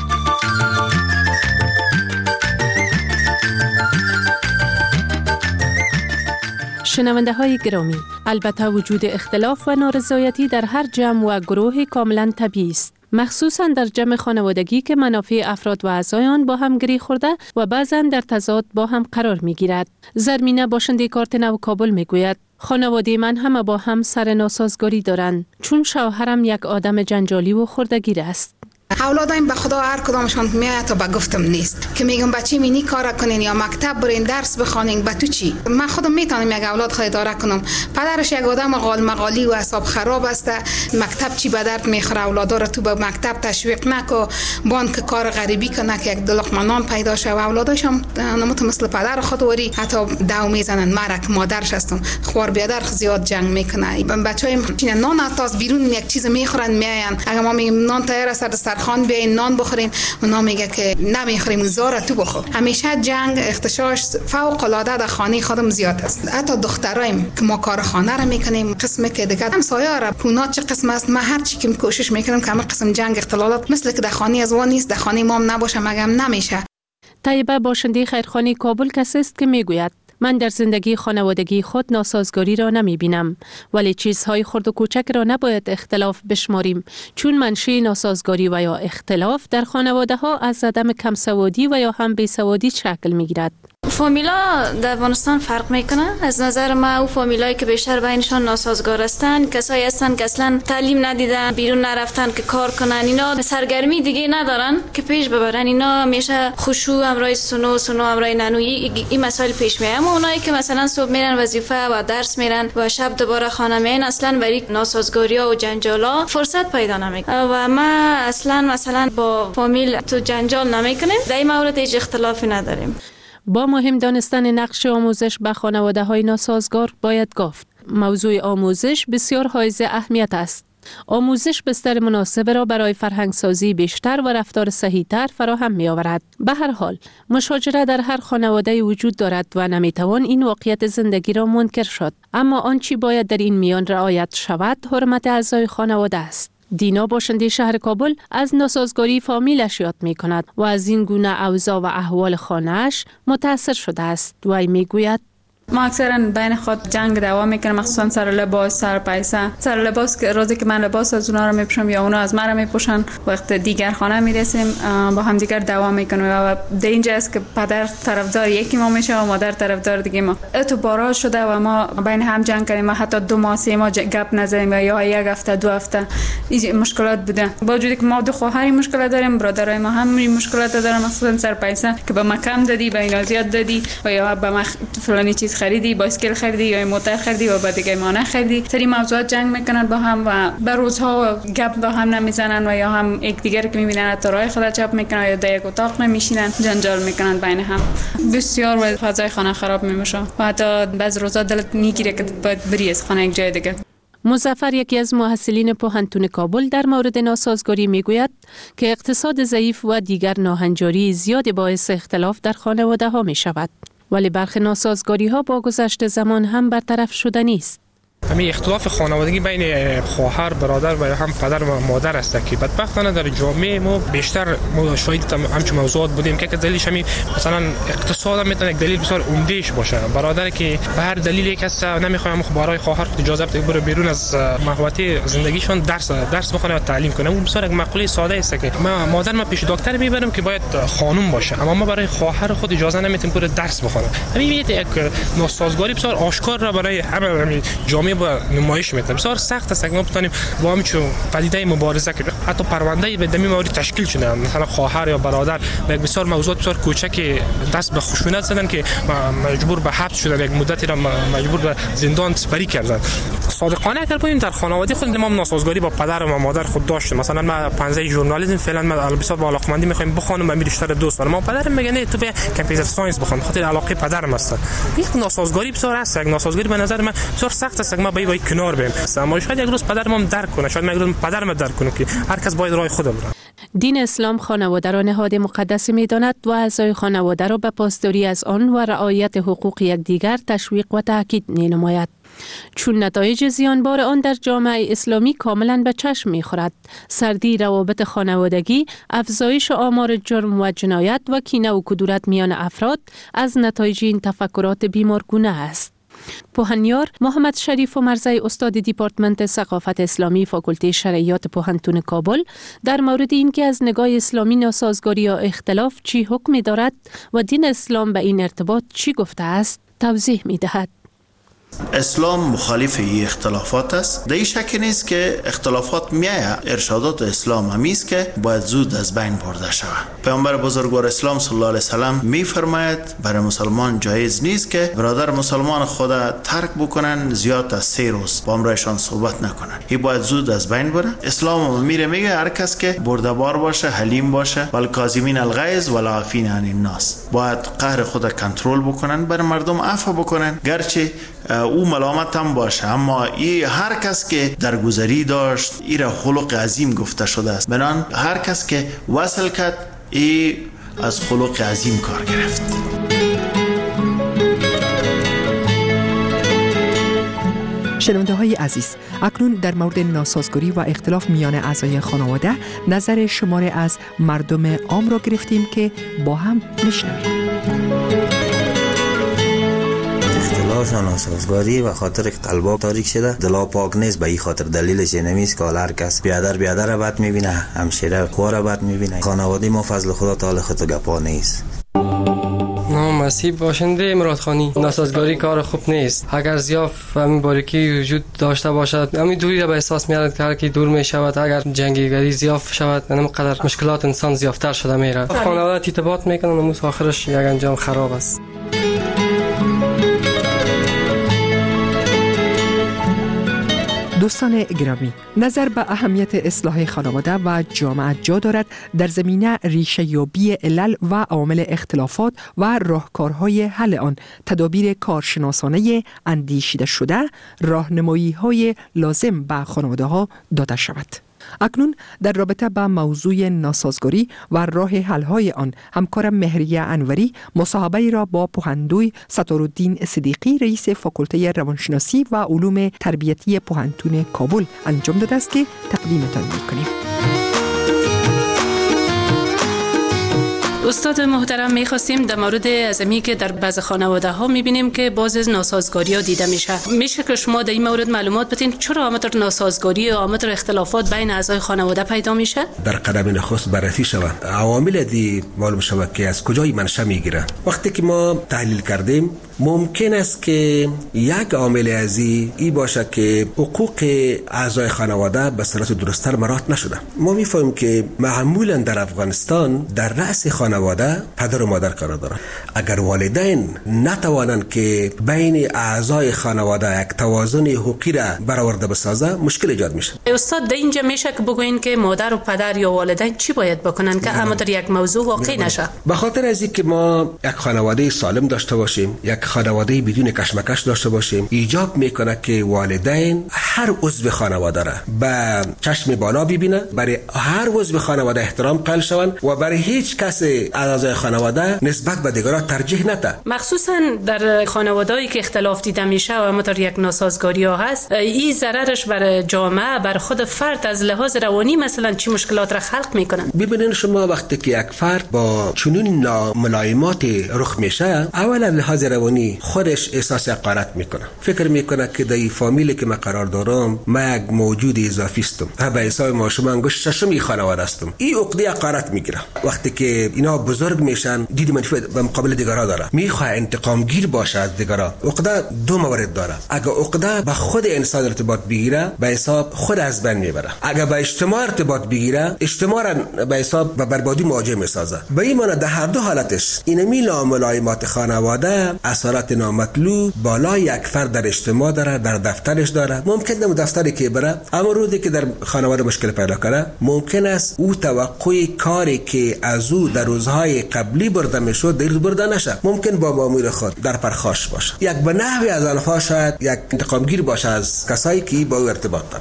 S2: شنونده های گرامی، البته وجود اختلاف و نارضایتی در هر جمع و گروه کاملا طبیعی است، مخصوصا در جمع خانوادگی که منافع افراد و اعضای آن با هم گره خورده و بعضا در تضاد با هم قرار می گیرد. زرمینه باشنده کارت نو کابل می گوید خانواده من همه با هم سر ناسازگاری دارند، چون شوهرم یک آدم جنجالی و خردگیر است.
S19: اولادایم به خدا هر کدامشان میاد تا به گفتم نیست که میگم بچه مینی کار کنین یا مکتب برین درس بخونین. به تو چی؟ من خودم میتونم یک اولاد خود اداره کنم. پدرش یک آدم قال مقالی و حساب خراب است. مکتب چی به درد میخوره؟ اولادا رو تو به مکتب تشویق نکو، بانک کار غریبی کنه که یک دلق نان پیدا شه. و اولاداش هم نموت مثل پدر خود وری حتی داو میزنن. مرک مادرش هستم خوار بیادر زیاد جنگ میکنه. بچه‌ها نان تاز بیرون یک چیز میخورن میاین. اگه ما میگیم نان تیار است خان بیاین نان بخورین، اونا میگه که نمیخوریم زارا تو بخور. همیشه جنگ اختشاش فوق العاده در خانه خودم زیاد است. حتی دخترایم که ما کار خانه را میکنیم، قسمی که دیگه همسایه را پونات چه قسم است، ما هر چی که کوشش میکنیم که همه قسم جنگ اختلالات مثل که در خانه از وان نیست، در خانه ما هم نباشه مگم نمیشه.
S2: طیبه باشنده خیرخانه کابل کسی است که میگوید من در زندگی خانوادگی خود ناسازگاری را نمی بینم، ولی چیزهای خرد و کوچک را نباید اختلاف بشماریم، چون منشأ ناسازگاری و یا اختلاف در خانواده ها از عدم کمسوادی و یا هم بیسوادی شکل می گیرد.
S22: فامیلا در افغانستان فرق میکنه. از نظر ما او فامیلایی که بیشتر بینشان ناسازگار هستند کسایی هستند که اصلا تعلیم ندیدن، بیرون نرفتن که کار کنن، اینا سرگرمی دیگه ندارن که پیش ببرن. اینا همیشه خشوع امرای سنو سنو امرای نانویی این مسائل پیش میاد. اما اونایی که مثلا صبح میرن وظیفه و درس میرن و شب دوباره خانه میان، اصلا برای ناسازگاری‌ها و جنجالا فرصت پیدا نمیکنه. و ما اصلا مثلا با فامیل تو جنجال نمیکنیم. در این مورد هیچ اختلافی نداریم.
S2: با مهم دانستن نقش آموزش به خانواده های ناسازگار باید گفت موضوع آموزش بسیار حائز اهمیت است. آموزش بستر مناسب را برای فرهنگسازی بیشتر و رفتار صحیح‌تر فراهم می آورد. به هر حال مشاجره در هر خانواده وجود دارد و نمی توان این واقعیت زندگی را منکر شد، اما آنچه باید در این میان رعایت شود حرمت اعضای خانواده است. دینا باشنده شهر کابل از ناسازگاری فامیلش یاد می کند و از این گونه اوضاع و احوال خانه‌اش متأثر شده است. و می گوید
S23: ما اکثرا بین خود جنگ دوام میکنیم، مخصوصا سر لباس، سر پیسه. سر لباس که روزی که من لباس از اونا رو میپوشم یا اونا از من رو میپوشن، وقت دیگر خانه میرسیم با هم دیگر دوام میکنیم و در اینجا است که پدر طرفدار یکی ما میشه و مادر طرفدار دیگه ما. تو بارا شده و ما بین هم جنگ کردیم و حتی دو ماه سه ماه گپ نزدیم یا یک هفته دو هفته. این مشکلات بوده. با وجودی که ما دو خواهری مشکل داریم، برادرای ما هم مشکلات دارن، مخصوصا سر پیسه که به ما کم دادی، به اینا زیاد دادی و یا به ما فلانی چیز خریدی، بایسکل خریدی یا موتور خریدی و بعد دیگه ما نخریدی. سری موضوعات جنگ میکنن با هم و به روزها گپ با هم نمیزنن و یا هم یک دیگر که میبینن تا راه خود چپ میکنن یا در یک اتاق نمیشینن، جنجال میکنن بین هم. بسیار و فضای خانه خراب میشه و حتی بعض روزا دلت میگیره که باید بری از خانه یک جای دیگه.
S2: مظفر یکی از محصلین پوهنتون کابل در مورد ناسازگاری میگوید که اقتصاد ضعیف و دیگر ناهنجاری زیاد باعث اختلاف در خانواده ها می شود. ولی برخی ناسازگاری ها با گذشت زمان هم برطرف شده نیست.
S20: همین اختلاف خانوادگی بین خواهر، برادر و هم پدر و مادر است که بدبختانه در جامعه ما بیشتر ما شاهد همچون موضوعات بودیم که دلیلش همین مثلا اقتصاد هم میتونه یک دلیل بسیار عمدهش باشه. برادر که به هر دلیلی کس نمیخواد برای خواهر خود اجازه بده بره بیرون از محوطه زندگیشون درس درس بخونه و تعلیم کنه. اون بسیار یک مقوله ساده است که ما مادر ما پیش دکتر میبریم که باید خانم باشه، اما ما برای خواهر خود اجازه نمیتیم که درس بخونه. همین یک ناسازگاری بسیار آشکار را برای همه جامعه با نمایش میتونه. بسیار سخت است که ما بتونیم با همین پدیده مبارزه کنیم. حتی پرونده به دمی مورد تشکیل شده، مثلا خواهر یا برادر به یک بسیار موضوعات بسیار کوچک دست به خشونت زدن که مجبور به حبس شدن، یک مدتی را مجبور به زندان سپری کردن. صادقانه اگر بگیم در خانواده خود ما ناسازگاری با پدر و مادر خود داشتیم. مثلا من پنجه ژورنالیسم فعلا من بسیار با علاقمندی میخوایم بخونم، من بیشتر دوست دارم. ما پدرم میگه تو به کامپیوتر ساینس بخون، خاطر علاقه پدرم است. یک ناسازگاری بسیار است. یک ناسازگاری به نظر من بسیار سخت است که ما باید کنار بریم. اما شاید یک روز پدرم درک کنه، شاید یک روز پدرم درک کنه که هر کس باید راه خود بره.
S2: دین اسلام خانواده را نهاد مقدس می داند و اعضای خانواده را به پاسداری از آن و رعایت حقوق یکدیگر تشویق و تاکید می نماید. چون نتایج زیانبار آن در جامعه اسلامی کاملا به چشم می خورد. سردی روابط خانوادگی، افزایش آمار جرم و جنایت و کینه و کدورت میان افراد از نتایج این تفکرات بیمارگونه است. پوهنیار محمد شریف و مرزی استاد دیپارتمنت ثقافت اسلامی فاکولته شرعیات پوهنتون کابل در مورد اینکه از نگاه اسلامی ناسازگاری یا اختلاف چی حکم دارد و دین اسلام به این ارتباط چی گفته است توضیح می دهد.
S3: اسلام مخالف این اختلافات است. در این شک نیست که اختلافات میایه. ارشادات اسلام همی است که باید زود از بین برده شود. پیامبر بزرگوار اسلام صلی الله علیه و سلم میفرماید برای مسلمان جایز نیست که برادر مسلمان خود ترک بکنن زیاد از سه روز با همراهشان صحبت نکنن. این باید زود از بین بره. اسلام میره میگه هر کس که برده‌بار باشه، حلیم باشه، والکاظمین الغیظ والعافین عن الناس، باید قهر خود کنترل بکنن، بر مردم عفو بکنن، گرچه او ملامت هم باشه، اما ای هر کس که درگذری داشت ای را خلق عظیم گفته شده است. بنان هر کس که وصل کرد ای از خلق عظیم کار گرفت.
S18: شنونده های عزیز، اکنون در مورد ناسازگاری و اختلاف میان اعضای خانواده نظر شماره از مردم عام را گرفتیم که با هم میشنویم.
S4: اختلاف و ناسازگاری و خاطر که قلبا تاریک شده، دلا پاک نیست. به این خاطر دلیلش نمیست که هر کس بیادر بیادر را بد میبینه، همشیره خو را بد میبینه. خانواده ما فضل خدا تعالی خود گپا نیست.
S6: نام مسیح باشنده مراد خانی. ناسازگاری کار خوب نیست. اگر زیاف همین باریکی وجود داشته باشد، همین دوری را به احساس میارد که هر کی دور می شود، اگر جنگیگری زیاف شود، اینقدر مشکلات انسان زیافتر شده میره. خانواده ارتباط میکنن و موس آخرش یک انجام خراب است.
S18: دوستان گرامی، نظر به اهمیت اصلاح خانواده و جامعه جا دارد در زمینه ریشه یابی علل و عوامل اختلافات و راهکارهای حل آن، تدابیر کارشناسانه اندیشیده شده، راهنمایی‌های لازم به خانواده‌ها داده شود. اکنون در رابطه با موضوع ناسازگاری و راه حل‌های آن، همکارم مهریه انوری مصاحبه‌ای را با پوهندوی ستارالدین صدیقی رئیس فاکولته روانشناسی و علوم تربیتی پوهنتون کابل انجام داده است که تقدیمتان می‌کنیم.
S2: استاد محترم، می‌خواستیم در مورد از امی که در بعض خانواده ها می‌بینیم که باز ناسازگاری ها دیده میشه. میشه که شما در این مورد معلومات بدین چرا آمدر ناسازگاری و آمدر اختلافات بین اعضای خانواده پیدا میشه؟
S21: در قدم نخست بررسی شود. عوامل دی معلوم شود که از کجای منشأ میگیره. وقتی که ما تحلیل کردیم ممکن است که یک عامل ازی ای باشه که حقوق اعضای خانواده به صورت درست‌تر مراعات نشده. ما می‌فهمیم که معمولاً در افغانستان در رأس خانواده پدر و مادر قرار دارند. اگر والدین نتوانند که بین اعضای خانواده یک توازن حقوقی را برآورده بسازه، مشکل ایجاد میشه.
S2: استاد در اینجا میشه که بگوین که مادر و پدر یا والدین چی باید بکنن که اما در یک موضوع واقع نشه؟
S21: به خاطر از اینکه ما یک خانواده سالم داشته باشیم، یک خانواده بدون کشمکش داشته باشیم، ایجاب میکنه که والدین هر عضو خانواده را به چشم بالا ببینه، برای هر عضو خانواده احترام قائل شوند و برای هیچ کس اعضای خانواده نسبت به دیگران ترجیح نده.
S2: مخصوصا در خانواده‌ای که اختلاف دیده میشه و متر یک ناسازگاری ها هست، این ضررش بر جامعه، بر خود فرد از لحاظ روانی مثلا چی مشکلات را خلق میکنن؟
S21: ببینید شما وقتی که یک فرد با چنین ناملایمات رخ میشه، اولا لحاظ روانی خودش احساس حقارت میکنه، فکر میکنه که در این فامیلی که من قرار دارم من یک موجود اضافی هستم، به حساب ما شما انگشت ششم خانواده هستم. این عقده حقارت میگیره. وقتی که اینا بزرگ میشن دید منفی به مقابل دیگران داره، میخواد انتقام گیر باشه از دیگران. عقده دو مورد داره. اگه عقده به خود انسان ارتباط بگیره به حساب خود از بین میبره. اگه به اجتماع ارتباط بگیره اجتماع را به حساب به بربادی مواجه میسازه. به این معنی در هر دو حالتش اینمی ناملایمات خانواده اثرات نامطلوب بالای یک فرد در اجتماع داره، در دفترش داره. ممکن در دفتری که بره اما روزی که در خانواده مشکل پیدا کنه ممکن است او توقع کاری که از او در روزهای قبلی برده میشد در روز برده نشه. ممکن با مامور خود در پرخاش باشه. یک به نحوی از آنها شاید یک انتقامگیر باشه از کسایی که با او ارتباط داره.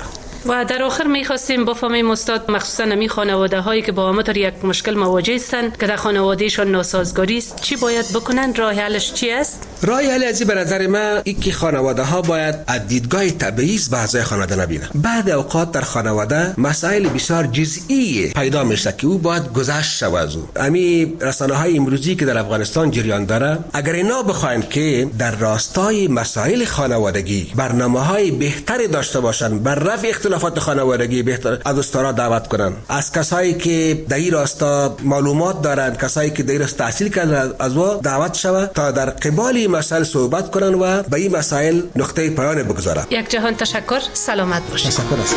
S2: و در آخر می‌خواستیم بفهمیم استاد مخصوصا نمی خانواده هایی که با همطور یک مشکل مواجه هستند که در خانوادهشان ناسازگاری است چی باید بکنن؟ راه حلش چی است؟
S21: راه حل ازی به نظر من این که خانواده ها باید از دیدگاه تبعیض به اعضای خانواده نبینن. بعد اوقات در خانواده مسائل بسیار جزئی پیدا میشه که او باید گذشت شود از او. امی رسانه های امروزی که در افغانستان جریان داره اگر اینا بخواین که در راستای مسائل خانوادگی برنامه‌های بهتری داشته باشن بر رفع اختلافات خانوادگی بهتر از استارا دعوت کنن، از کسایی که در این راستا معلومات دارن، کسایی که در این راستا تحصیل کردن از او دعوت شود تا در قبال مسائل صحبت کنن و به این مسائل نقطه پایان بگذارن.
S2: یک جهان تشکر، سلامت باشید.
S21: تشکر است.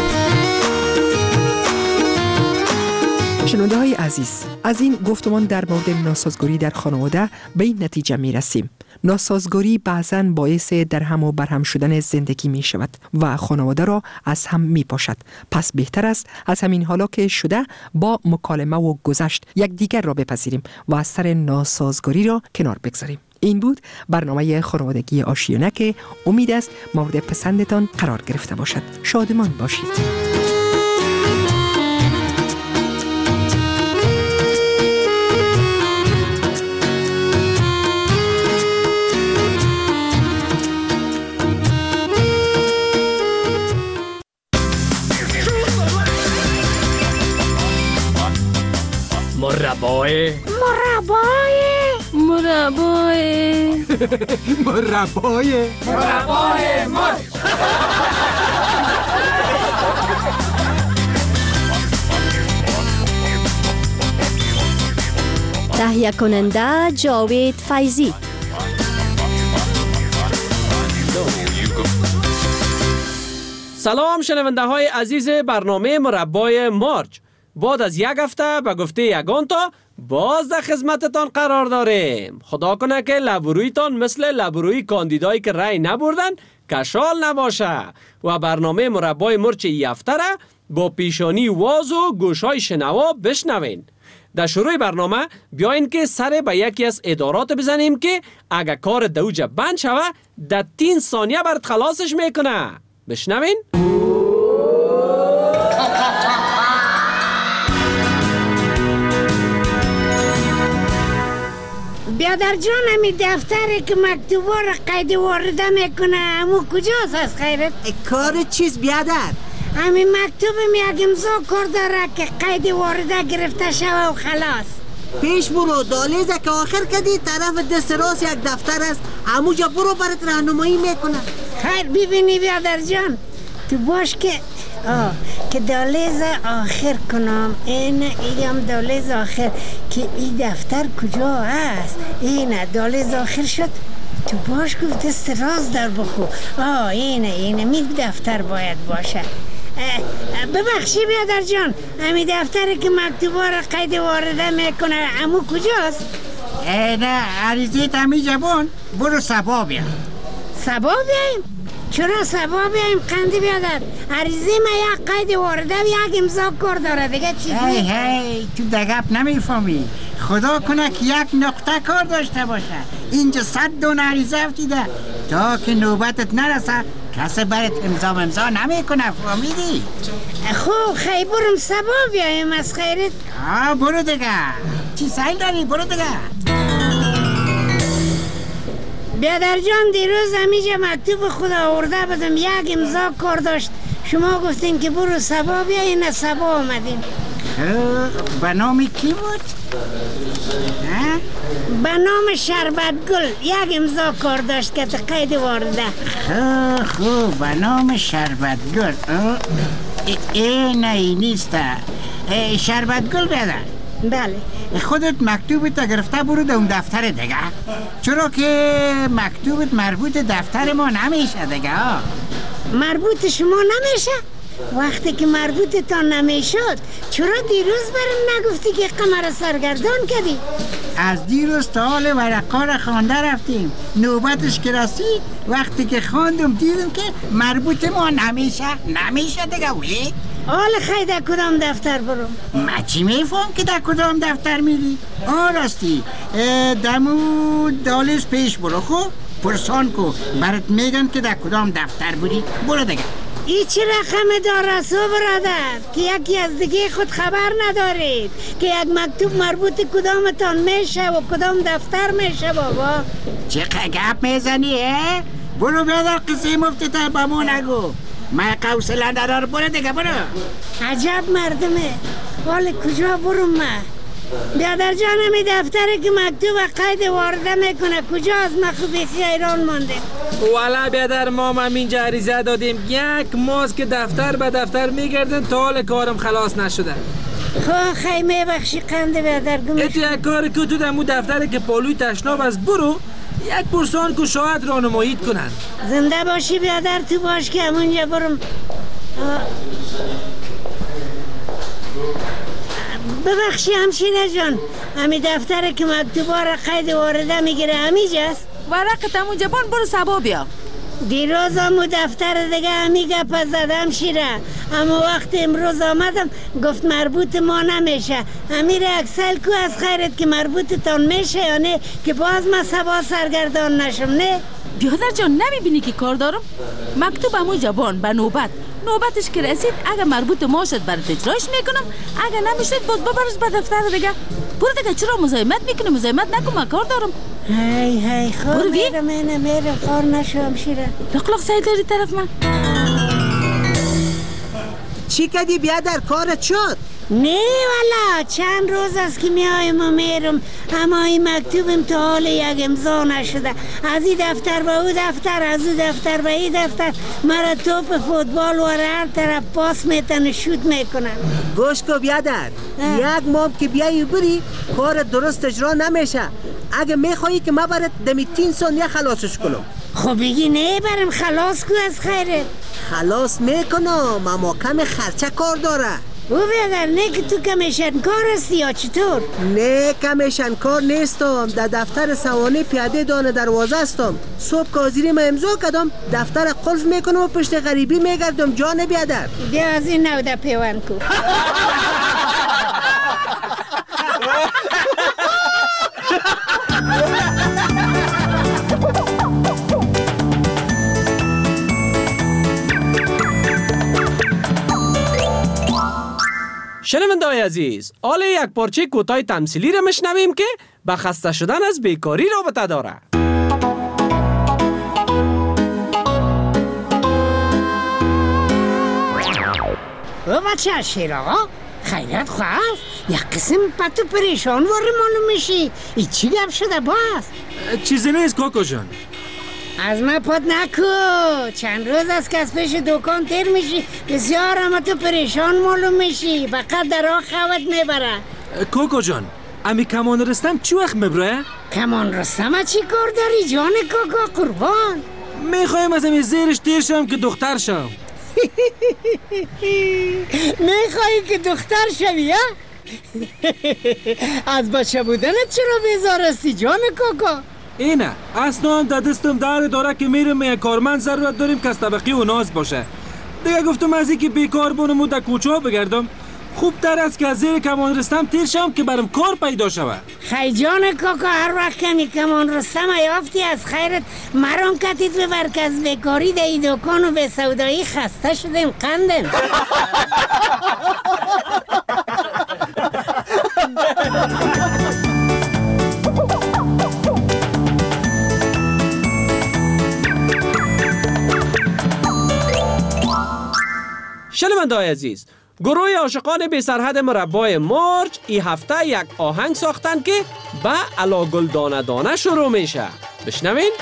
S18: شنونده های عزیز، از این گفتمان در مورد ناسازگاری در خانواده به این نتیجه می رسیم. ناسازگاری بعضاً باعث در هم و برهم شدن زندگی می شود و خانواده را از هم می پاشد. پس بهتر است از همین حالا که شده با مکالمه و گذشت یک دیگر را بپذیریم و از سر ناسازگاری را کنار بگذاریم. این بود برنامه خانوادگی آشیانه که امید است مورد پسندتان قرار گرفته باشد. شادمان باشید.
S17: مربای
S12: مربای
S2: مربای
S14: مربای
S17: مربای مرد.
S7: تهیه کننده جاوید فیضی.
S17: سلام شنونده های عزیز برنامه مربای مارچ. بعد از یک هفته به گفته یگان تا باز در خدمتتان قرار داریم. خدا کنه که لبرویتان مثل لبروی کاندیدایی که رای نبردن کشال نباشه و برنامه مربای مرچ ای هفته را با پیشانی واز و گوشای شنوا بشنوین. در شروع برنامه بیاین که سر به یکی از ادارات بزنیم که اگه کار دوجه بند شوه در تین ثانیه برات خلاصش میکنه. بشنوین.
S12: بیادر جان همی دفتری که مکتوبا را قید وارده میکنه همو کجاست از خیرت؟
S8: کار چیز بیادر؟
S12: همی مکتوب یک امضا کار داره که قید وارده گرفته شوه و خلاص.
S8: پیش برو دالیزه که آخر کدی طرف دست راست یک دفتر است هموجا برو برات راهنمایی میکنه.
S12: خیر ببینی بیادر جان تو باش که آه که دالیز آخر کنم این ایم دالیز آخر که این دفتر کجا است اینه دالیز آخر شد تو باش گفت دست راست در بخو آه اینه اینه می دفتر باید باشه. ببخشی بیادر جان همی دفتری که مکتوبا را قید وارده میکنه امو کجاست؟
S8: نه عریضی تمی جبان برو سبا بیا.
S12: سبا بیاییم؟ چرا سبا بیاییم قندی بیادر؟ عریضی ما یک قید وارده و یک امضا کار داره دیگه چیزی؟
S8: هی هی تو دگپ نمیفهمی. خدا کنه که یک نقطه کار داشته باشه اینجا صد دون عریضه افتیده تا که نوبتت نرسه کسی برات امضا امضا نمیکنه فهمیدی؟
S12: خب خیلی برم سبا بیاییم از خیرت.
S8: آه برو دیگه چی سایل داری برو دیگه.
S12: بیادر جان دیروز همیشه مکتوب خدا آورده بدم یک امضا کار داشت شما گفتین که برو سبا بیایی نه سبا آمدیم.
S8: به نام کی بود؟
S12: به نام شربت گل یک امضا کار داشت که قید وارده.
S8: خوب خوب به نام شربت گل این ای نیست شربت گل بیادر.
S12: بله
S8: خودت مکتوبت گرفته برو در اون دفتر دیگه چرا که مکتوبت مربوط دفتر ما نمیشه دیگه.
S12: مربوط شما نمیشه؟ وقتی که مربوط تا نمیشد چرا دیروز برم نگفتی که قمر سرگردان کردی؟
S8: از دیروز تا حال ورقا را خوانده رفتیم نوبتش که رسید وقتی که خواندم دیدم که مربوط ما نمیشه نمیشه دیگه. وی
S12: حال خیلی در کدام دفتر برو؟
S8: ما چی میفهم که در کدام دفتر میری؟ آه راستی دمو دالیز پیش برو خب پرسان کو برات میگن که در کدام دفتر بری برو دیگه.
S12: ای چه رقم دارسو برادر که یکی از دیگه خود خبر ندارید که یک مکتوب مربوط کدامتان میشه و کدام دفتر میشه بابا؟
S8: چه گپ میزنی اه؟ برو بیادر قصه مفتی تا بامو نگو. من قوسله نداره برو دیگه برو.
S12: عجب مردمه. حال کجا برم من؟ بیادر جانم این دفتره که مکتوب قید وارده میکنه کجا از مخوبی خیران مانده؟
S5: والا بیادر ما هم اینجا عریضه دادیم یک ماست که دفتر به دفتر میگردن تا حال کارم خلاص نشده.
S12: خواه خیمه بخشی قنده بیادر گمش.
S5: ایتو یک کار که تو دمو دفتره که پالوی تشناب از برو یک پرسان که شاید رانماییت کنن.
S12: زنده باشی بیادر تو باش که همونجا برم. ببخشی همشینه جان همی دفتره که مکتوبا را قید وارده میگیره همیجاست؟
S10: ورقت همونجا بان برو سبا بیا.
S12: دیروز همو دفتر دیگه همی گپ زدم شیره اما وقت امروز آمدم گفت مربوط ما نمیشه. امیر اکسل کو از خیرت که مربوط تان میشه یا نه که باز ما سبا سرگردان نشم نه؟
S10: بیادر جان نمیبینی که کار دارم؟ مکتوب همونجا بان به نوبت نوبتش که رسید اگه مربوط ما شد برات اجراش میکنم اگه نمیشد باز ببرش به دفتر دیگه. برو دیگه چرا مزاحمت میکنی؟ مزاحمت نکن من کار دارم.
S12: هی هی خور میرم اینه میرم خور نشوم شیره
S10: لقلق سعی داری طرف من.
S8: چی کدی بیادر کارت شد؟
S12: نه والا چند روز است که میایم و میرم اما این مکتوبم تا حال یک امضا نشده. از این دفتر به او دفتر از او دفتر به این دفتر مرا توپ فوتبال و هر طرف پاس میتن شوت میکنن.
S8: گوش کو بیادر یک ماه که بیایی بری کار درست اجرا نمیشه. اگه میخوایی که ما برات دمی تین ثانیه خلاصش کنم.
S12: خب بگی نه برم خلاص کو از خیرت.
S8: خلاص میکنم اما کم خرچه کار داره.
S12: او بیادر نه که تو کمیشن کار هستی یا چطور؟
S8: نه کمیشن کار نیستم. در دفتر سوانه پیاده دانه دروازه هستم. صبح کازیری ما امضا کردم دفتر قلف میکنم و پشت غریبی میگردم. جان بیادر
S12: بیا از این نوده پیوان کو.
S17: شنونده‌های عزیز حالا یک پارچه کوتاه تمثیلی را میشنویم که به خسته شدن از بیکاری رابطه داره.
S12: او بچه شیر آقا خیرت خواست یک قسم پتو پریشان واره معلوم میشی. ای چی گپ شده باز؟
S5: چیزی نیست کوکو جان.
S12: از من پد نکو. چند روز از که از پیش دکان تیر میشی بسیار اما تو پریشان معلوم میشی. فقط در آن خوت میبره.
S5: کوکو جان امی کمان رستم چی وقت میبره؟
S12: کمان رستم چی کار داری جان کوکو قربان؟
S5: میخوایم از امی زیرش تیر شم که دختر شم.
S12: میخوایی که دختر شوی ها؟ از بچه بودنت چرا بیزار هستی جان کوکو؟
S5: اینه اصلا هم در دستم در داره که میرم یک کارمند ضرورت داریم که از طبقی و ناز باشه. دیگه گفتم از اینکه بیکار بونم و در کوچه ها بگردم خوب تر است که از زیر کمان رستم تیر شم که برم کار پیدا شود.
S12: خی جان کوکو هر وقت کمی کمان رستم یافتی از خیرت مرام کتید ببر که از بیکاری در این دکان و به سودایی خسته شدیم قندم.
S17: شنونده‌های عزیز گروه عاشقان بی سرحد مربای مارج این هفته یک آهنگ ساختن که به الا گل دانه دانه شروع میشه. بشنوین.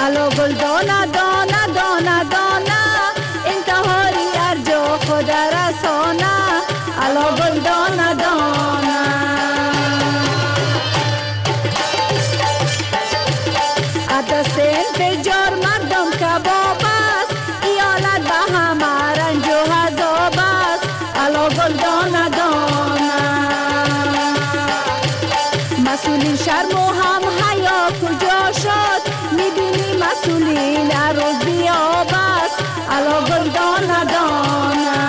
S11: دانه دانه دانه دانه انتحاری ارجو خود رسانه
S9: دست انفجار مردم کباب است، ایالت به همه رنج و عذاب است. علا گل دانه دانه مسئولین شرم و هم حیا کجا شد؟ میبینی مسئولین عروض بیاب است. علا گل دانه دانه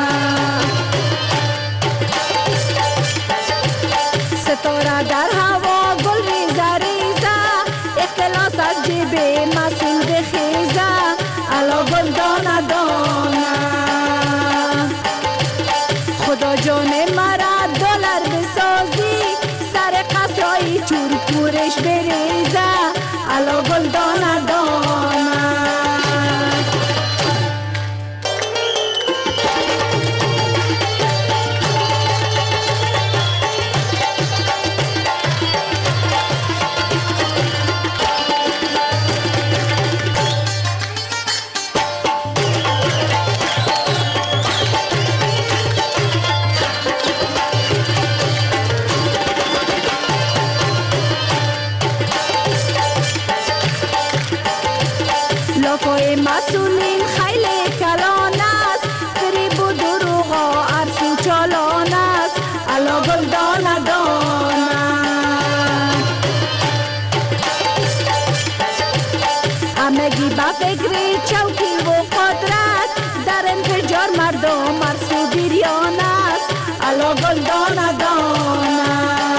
S9: ستاره در هوا گل ریزه ریزه، اختلاس از جیب مسئول بخیزه. علا گل دانه دانه خدا جان مرا دلار بسازی، سر قصرهای چور پورش بریزه. علا گل دانه دانه لافای مسئولین خیلی کلان است، فریب و دروغا عرص و چالان است. علا گل دانه دانه همگی به فکر چوکی و قدرت، در انفجار مردم عرص و بیریان است. علا گل دانه دانه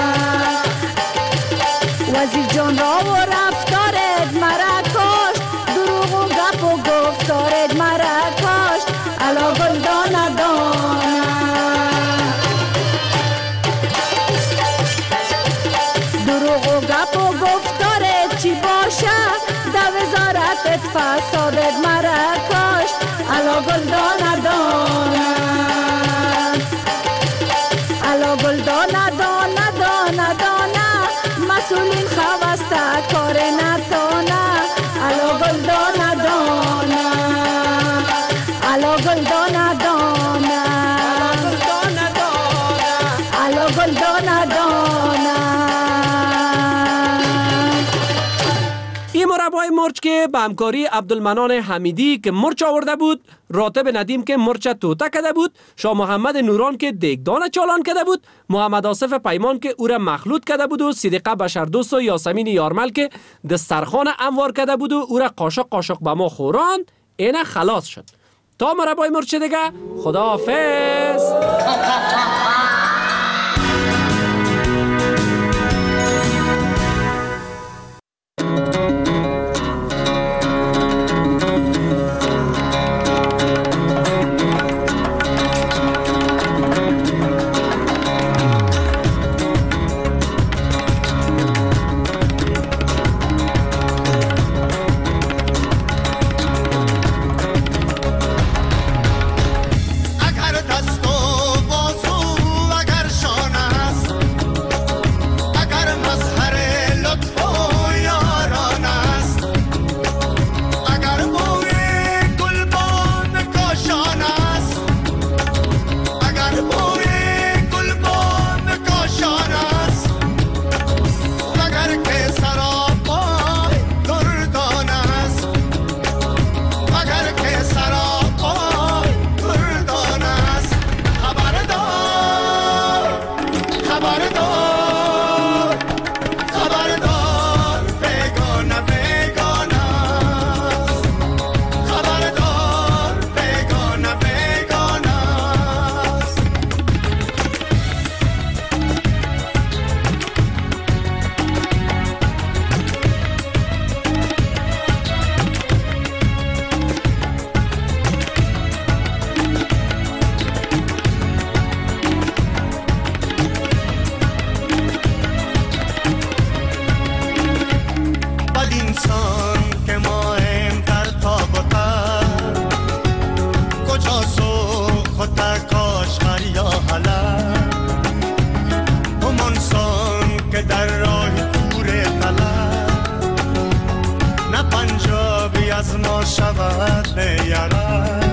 S9: وزیر جان را و رفتارت مرا کشت، دروغ و گپ و گفتارت مرا کشت. علا گل دانه دانه دروغ و گپ و گفتارت چی باشه؟ در وزارتت فسادت مرا کشت. علا گل دانه دانه علا گل دانه دانه دانه دانه مسئولین خواسته کار نتانه. علا گل دانه دانه علا گل دانه دانه علا گل دانه دانه
S17: این مربای مرچ که به همکاری عبدالمنان حمیدی که مرچ آورده بود، راتب ندیم که مرچ توته کده بود، شاه محمد نوران که دیگدان چالان کده بود، محمد آصف پیمان که او را مخلوط کده بود و صدیقه بشردوست و یاسمین یارمل که دسترخوان انوار کده بود و او را قاشق قاشق به ما خوراند. اینه خلاص شد. تا مربای مرچ دیگه، خدا حافظ.
S11: از ما شود یارا